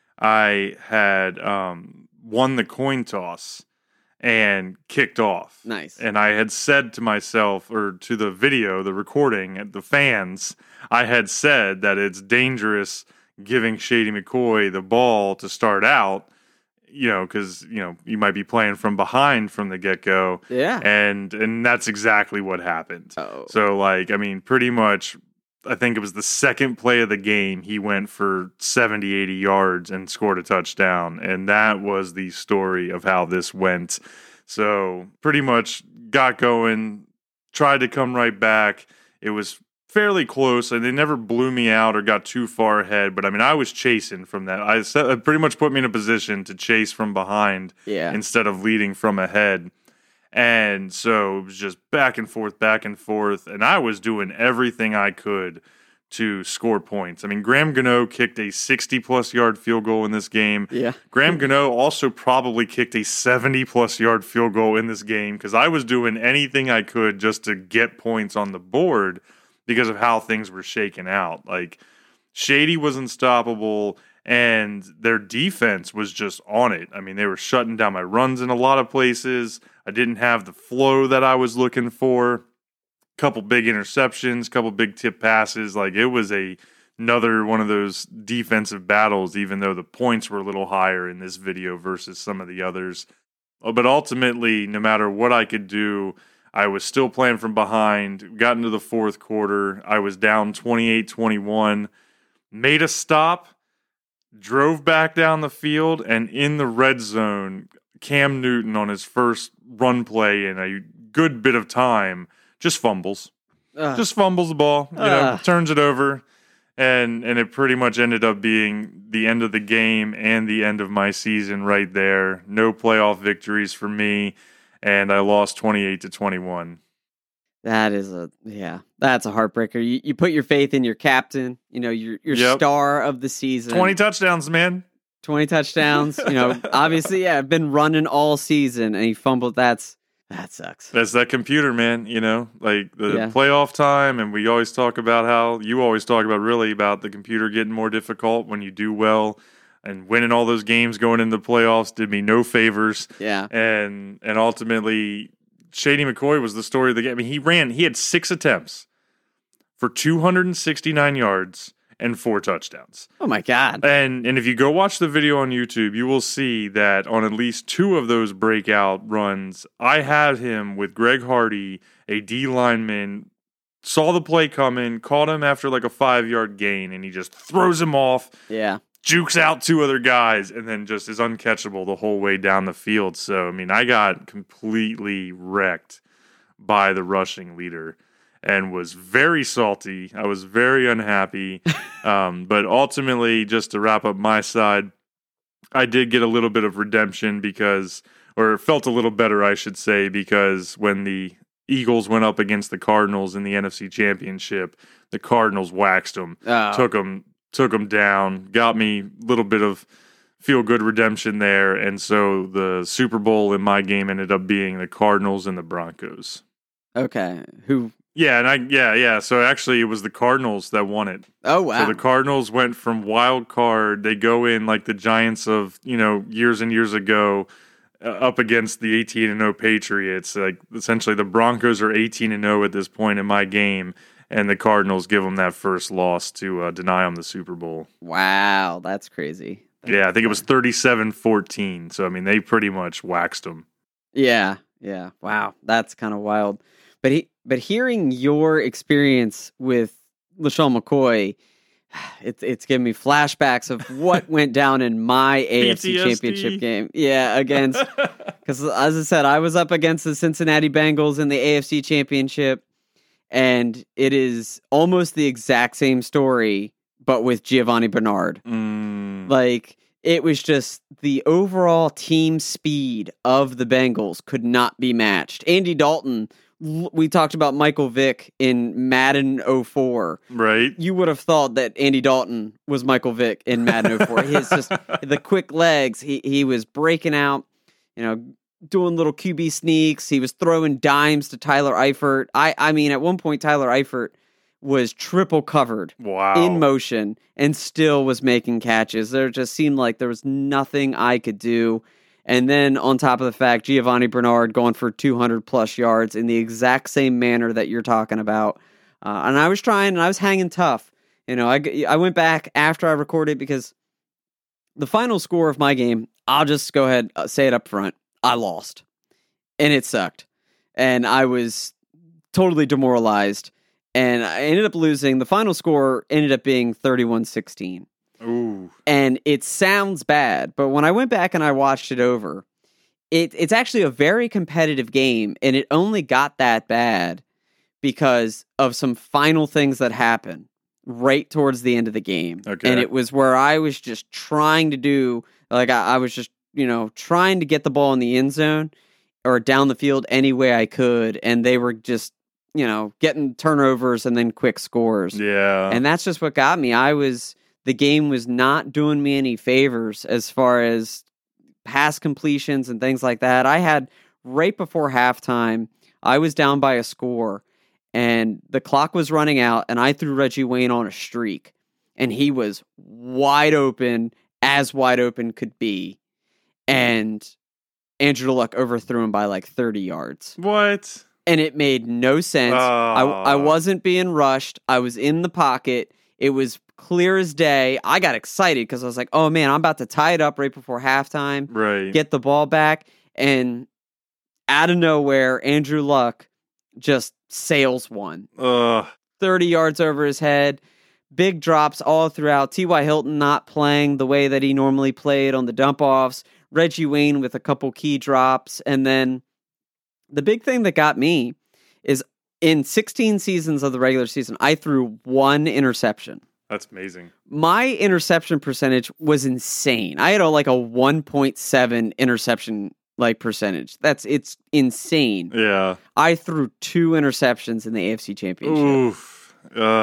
I had won the coin toss and kicked off.
Nice.
And I had said to myself, or to the video, the recording, the fans, I had said that it's dangerous giving Shady McCoy the ball to start out, because, you might be playing from behind from the get-go.
Yeah.
And that's exactly what happened.
Oh.
So, pretty much, I think it was the second play of the game, he went for 70, 80 yards and scored a touchdown. And that was the story of how this went. So pretty much got going, tried to come right back. It was fairly close, and they never blew me out or got too far ahead. But, I was chasing from that. It pretty much put me in a position to chase from behind instead of leading from ahead. And so it was just back and forth, and I was doing everything I could to score points. Graham Gano kicked a 60-plus yard field goal in this game.
Yeah.
Graham Gano also probably kicked a 70-plus yard field goal in this game because I was doing anything I could just to get points on the board because of how things were shaking out. Shady was unstoppable, and their defense was just on it. They were shutting down my runs in a lot of places. I didn't have the flow that I was looking for. Couple big interceptions, couple big tip passes. It was a another one of those defensive battles, even though the points were a little higher in this video versus some of the others. But ultimately, no matter what I could do, I was still playing from behind, got into the fourth quarter. I was down 28-21, made a stop, drove back down the field, and in the red zone, Cam Newton on his first run play in a good bit of time just fumbles. Just fumbles the ball, turns it over, and it pretty much ended up being the end of the game and the end of my season right there. No playoff victories for me, and I lost 28-21.
That's a heartbreaker. You put your faith in your captain, your star of the season.
20 touchdowns, man.
20 touchdowns. Obviously, I've been running all season, and he fumbled. That sucks.
That's that computer, man. Like the playoff time, and we always talk about how you always talk about really about the computer getting more difficult when you do well, and winning all those games going into the playoffs did me no favors.
Yeah,
and ultimately, Shady McCoy was the story of the game. I mean, he had 6 attempts for 269 yards and 4 touchdowns.
Oh my God.
And if you go watch the video on YouTube, you will see that on at least 2 of those breakout runs, I had him with Greg Hardy, a D lineman, saw the play coming, caught him after like a 5-yard gain, and he just throws him off.
Yeah.
Jukes out 2 other guys, and then just is uncatchable the whole way down the field. So, I mean, I got completely wrecked by the rushing leader and was very salty. I was very unhappy. But ultimately, just to wrap up my side, I did get a little bit of redemption or felt a little better, I should say, because when the Eagles went up against the Cardinals in the NFC Championship, the Cardinals waxed them, took them down, got me a little bit of feel-good redemption there, and so the Super Bowl in my game ended up being the Cardinals and the Broncos.
Okay,
So actually, it was the Cardinals that won it.
Oh wow!
So the Cardinals went from wild card. They go in like the Giants of years and years ago, up against the 18-0 Patriots. Like essentially, the Broncos are 18-0 at this point in my game. And the Cardinals give them that first loss to deny them the Super Bowl.
Wow, that's crazy.
I think it was 37-14. So, I mean, they pretty much waxed them.
Yeah. Wow, that's kind of wild. But hearing your experience with LeSean McCoy, it's giving me flashbacks of what went down in my AFC Championship game. Yeah, because as I said, I was up against the Cincinnati Bengals in the AFC Championship. And it is almost the exact same story, but with Giovanni Bernard. Like, it was just the overall team speed of the Bengals could not be matched. Andy Dalton, we talked about Michael Vick in Madden 04.
Right.
You would have thought that Andy Dalton was Michael Vick in Madden 04. His just the quick legs, he was breaking out, doing little QB sneaks. He was throwing dimes to Tyler Eifert. I mean, at one point, Tyler Eifert was triple covered in motion and still was making catches. There just seemed like there was nothing I could do. And then on top of the fact, Giovanni Bernard going for 200-plus yards in the exact same manner that you're talking about. And I was trying, and I was hanging tough. I went back after I recorded because the final score of my game, I'll just go ahead say it up front. I lost, and it sucked, and I was totally demoralized, and I ended up losing. The final score ended up being 31-16.
Ooh.
And it sounds bad, but when I went back and I watched it over, it's actually a very competitive game, and it only got that bad because of some final things that happened right towards the end of the game.
Okay.
And it was where I was just trying to do, like I was just trying to get the ball in the end zone or down the field any way I could. And they were just, getting turnovers and then quick scores.
Yeah.
And that's just what got me. The game was not doing me any favors as far as pass completions and things like that. I had right before halftime, I was down by a score and the clock was running out and I threw Reggie Wayne on a streak and he was wide open, as wide open could be. And Andrew Luck overthrew him by like 30 yards.
What?
And it made no sense. I wasn't being rushed. I was in the pocket. It was clear as day. I got excited because I was like, oh man, I'm about to tie it up right before halftime,
Right.
get the ball back, and out of nowhere, Andrew Luck just sails one. 30 yards over his head. Big drops all throughout. T.Y. Hilton not playing the way that he normally played on the dump-offs. Reggie Wayne with a couple key drops. And then the big thing that got me is in 16 seasons of the regular season, I threw one interception.
That's amazing.
My interception percentage was insane. I had a 1.7 interception percentage. It's insane.
Yeah.
I threw 2 interceptions in the AFC Championship.
Oof.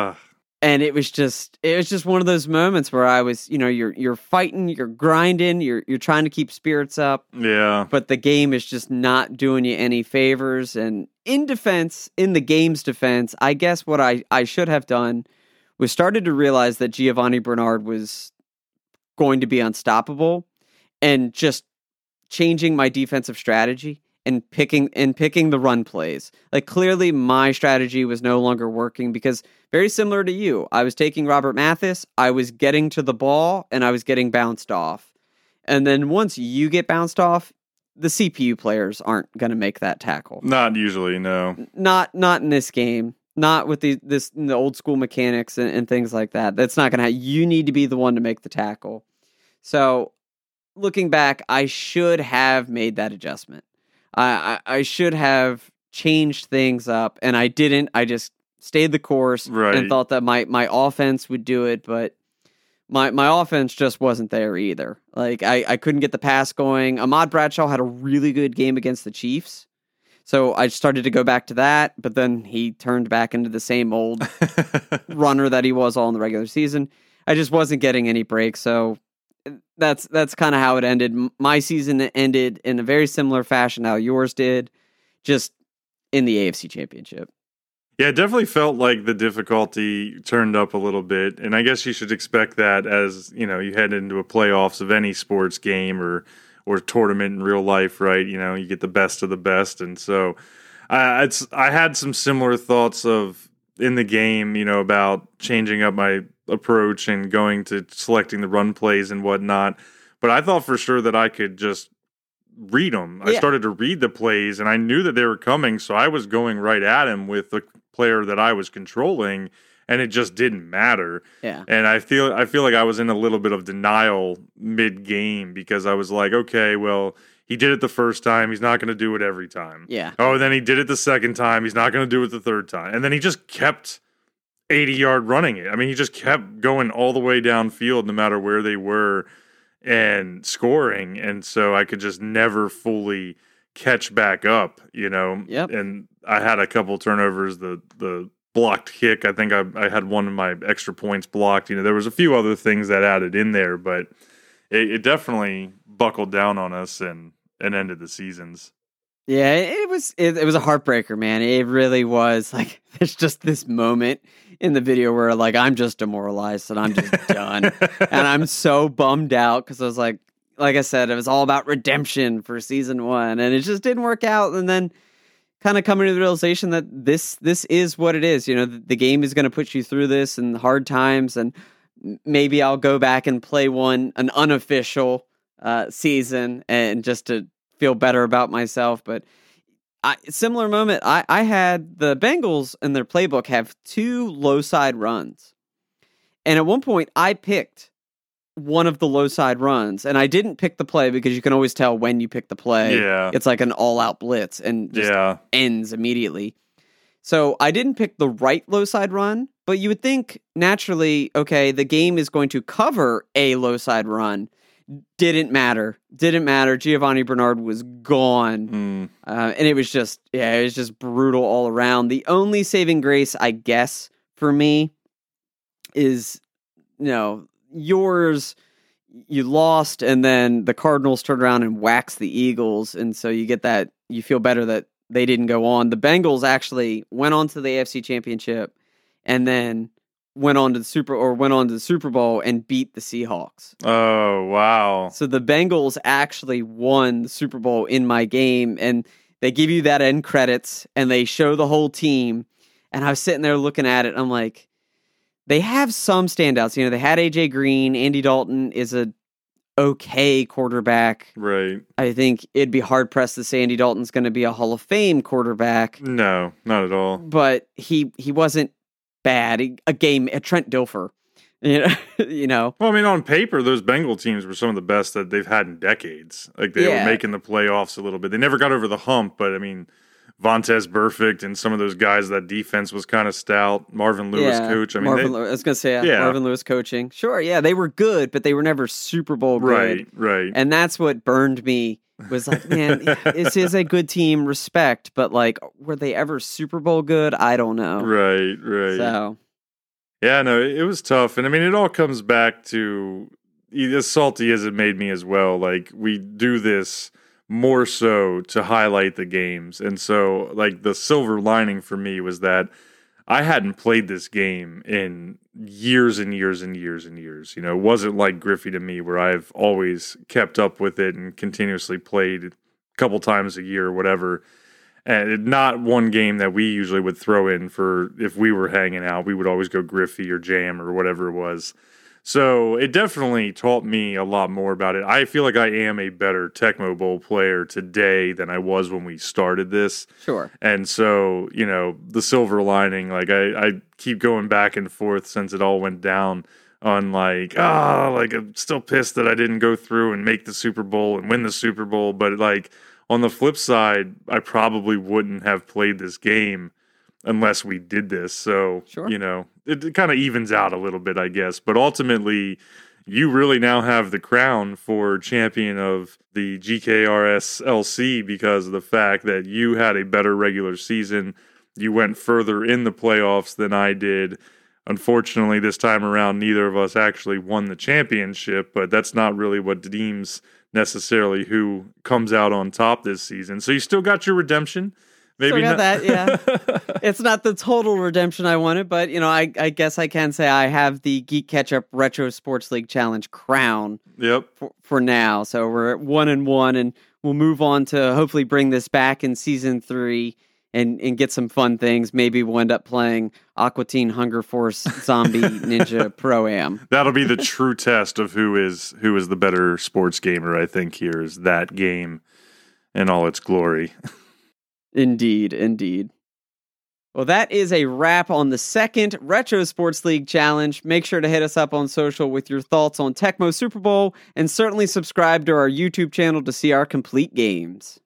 And it was just one of those moments where I was, you're fighting, you're grinding, you're trying to keep spirits up.
Yeah.
But the game is just not doing you any favors. And in the game's defense, I guess what I should have done was started to realize that Giovanni Bernard was going to be unstoppable, and just changing my defensive strategy and picking the run plays. Clearly my strategy was no longer working because, very similar to you, I was taking Robert Mathis, I was getting to the ball, and I was getting bounced off. And then once you get bounced off, the CPU players aren't going to make that tackle.
Not usually, no.
Not in this game. Not with the old school mechanics and things like that. That's not going to happen. You need to be the one to make the tackle. So, looking back, I should have made that adjustment. I should have changed things up, and I didn't. I just stayed the course and thought that my offense would do it, but my offense just wasn't there either. I couldn't get the pass going. Ahmad Bradshaw had a really good game against the Chiefs, so I started to go back to that, but then he turned back into the same old runner that he was all in the regular season. I just wasn't getting any breaks, so that's kind of how it ended. My season ended in a very similar fashion how yours did, just in the AFC Championship.
Yeah, it definitely felt like the difficulty turned up a little bit, and I guess you should expect that as, you head into a playoffs of any sports game or tournament in real life, right? You get the best of the best, and so I had some similar thoughts of in the game, about changing up my approach and going to selecting the run plays and whatnot. But I thought for sure that I could just read them. I started to read the plays, and I knew that they were coming, so I was going right at him with the player that I was controlling, and it just didn't matter.
Yeah.
And I feel like I was in a little bit of denial mid-game because I was like, okay, well, he did it the first time. He's not going to do it every time.
Yeah.
Oh, and then he did it the second time. He's not going to do it the third time. And then he just kept 80-yard running it. I mean, he just kept going all the way downfield no matter where they were and scoring. And so I could just never fully catch back up,
Yep.
And I had a couple turnovers, the blocked kick. I think I had one of my extra points blocked. There was a few other things that added in there, but it definitely buckled down on us and ended the seasons.
Yeah, it was a heartbreaker, man. It really was. There's just this moment in the video where I'm just demoralized and I'm just done. And I'm so bummed out because I was like I said, it was all about redemption for season 1, and it just didn't work out. And then kind of coming to the realization that this is what it is. The game is going to put you through this and hard times, and maybe I'll go back and play an unofficial season and just to feel better about myself. But similar moment, I had the Bengals in their playbook have 2 low side runs. And at one point I picked one of the low side runs, and I didn't pick the play because you can always tell when you pick the play.
Yeah.
It's like an all out blitz and just ends immediately. So I didn't pick the right low side run, but you would think naturally, okay, the game is going to cover a low side run. Didn't matter. Giovanni Bernard was gone. And it was just brutal all around. The only saving grace, I guess, for me is, yours, you lost, and then the Cardinals turned around and waxed the Eagles. And so you get that, you feel better that they didn't go on. The Bengals actually went on to the AFC Championship and then went on to the Super Bowl and beat the Seahawks.
Oh, wow.
So the Bengals actually won the Super Bowl in my game, and they give you that end credits and they show the whole team. And I was sitting there looking at it, and I'm like, they have some standouts. You know, they had AJ Green. Andy Dalton is a okay quarterback.
Right.
I think it'd be hard pressed to say Andy Dalton's going to be a Hall of Fame quarterback.
No, not at all.
But he wasn't bad. A Trent Dilfer. You know.
Well, I mean, on paper, those Bengal teams were some of the best that they've had in decades. Like, they were making the playoffs a little bit. They never got over the hump, but I mean, Vontaze Burfict and some of those guys, that defense was kind of stout. Marvin Lewis coach. I mean,
I was going to say, Marvin Lewis coaching. Sure, yeah, they were good, but they were never Super Bowl good.
Right.
And that's what burned me. Was like, man, this is a good team, respect, but like, were they ever Super Bowl good? I don't know.
Right.
So.
Yeah, no, it was tough. And I mean, it all comes back to, as salty as it made me as well, like, we do this more so to highlight the games. And so, like, the silver lining for me was that I hadn't played this game in years and years and years and years. You know, it wasn't like Griffey to me, where I've always kept up with it and continuously played a couple times a year or whatever. And not one game that we usually would throw in for if we were hanging out. We would always go Griffey or Jam or whatever it was. So it definitely taught me a lot more about it. I feel like I am a better Tecmo Bowl player today than I was when we started this.
Sure.
And so, you know, the silver lining, like, I keep going back and forth since it all went down on like I'm still pissed that I didn't go through and make the Super Bowl and win the Super Bowl. But like, on the flip side, I probably wouldn't have played this game unless we did this. So,
sure.
You know, it kind of evens out a little bit, I guess. But ultimately, you really now have the crown for champion of the GKRS LC because of the fact that you had a better regular season. You went further in the playoffs than I did. Unfortunately, this time around, neither of us actually won the championship, but that's not really what deems necessarily who comes out on top this season. So you still got your redemption. Maybe
still got
not.
That, yeah. It's not the total redemption I wanted, but, you know, I guess I can say I have the Geek Ketchup Retro Sports League Challenge crown.
Yep.
For now. So we're at 1-1, and we'll move on to hopefully bring this back in season 3 and get some fun things. Maybe we'll end up playing Aqua Teen Hunger Force Zombie Ninja Pro-Am.
That'll be the true test of who is the better sports gamer, I think, here is that game in all its glory.
Indeed. Well, that is a wrap on the second Retro Sports League Challenge. Make sure to hit us up on social with your thoughts on Tecmo Super Bowl, and certainly subscribe to our YouTube channel to see our complete games.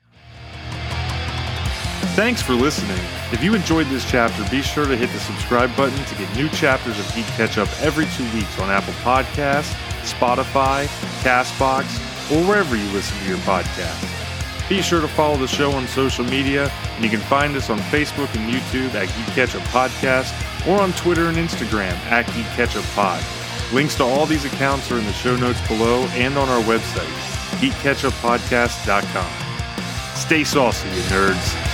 Thanks for listening. If you enjoyed this chapter, be sure to hit the subscribe button to get new chapters of Geek Ketchup every 2 weeks on Apple Podcasts, Spotify, CastBox, or wherever you listen to your podcast. Be sure to follow the show on social media, and you can find us on Facebook and YouTube at Geek Ketchup Podcast, or on Twitter and Instagram at Geek Ketchup Pod. Links to all these accounts are in the show notes below and on our website, geekketchuppodcast.com. Stay saucy, you nerds.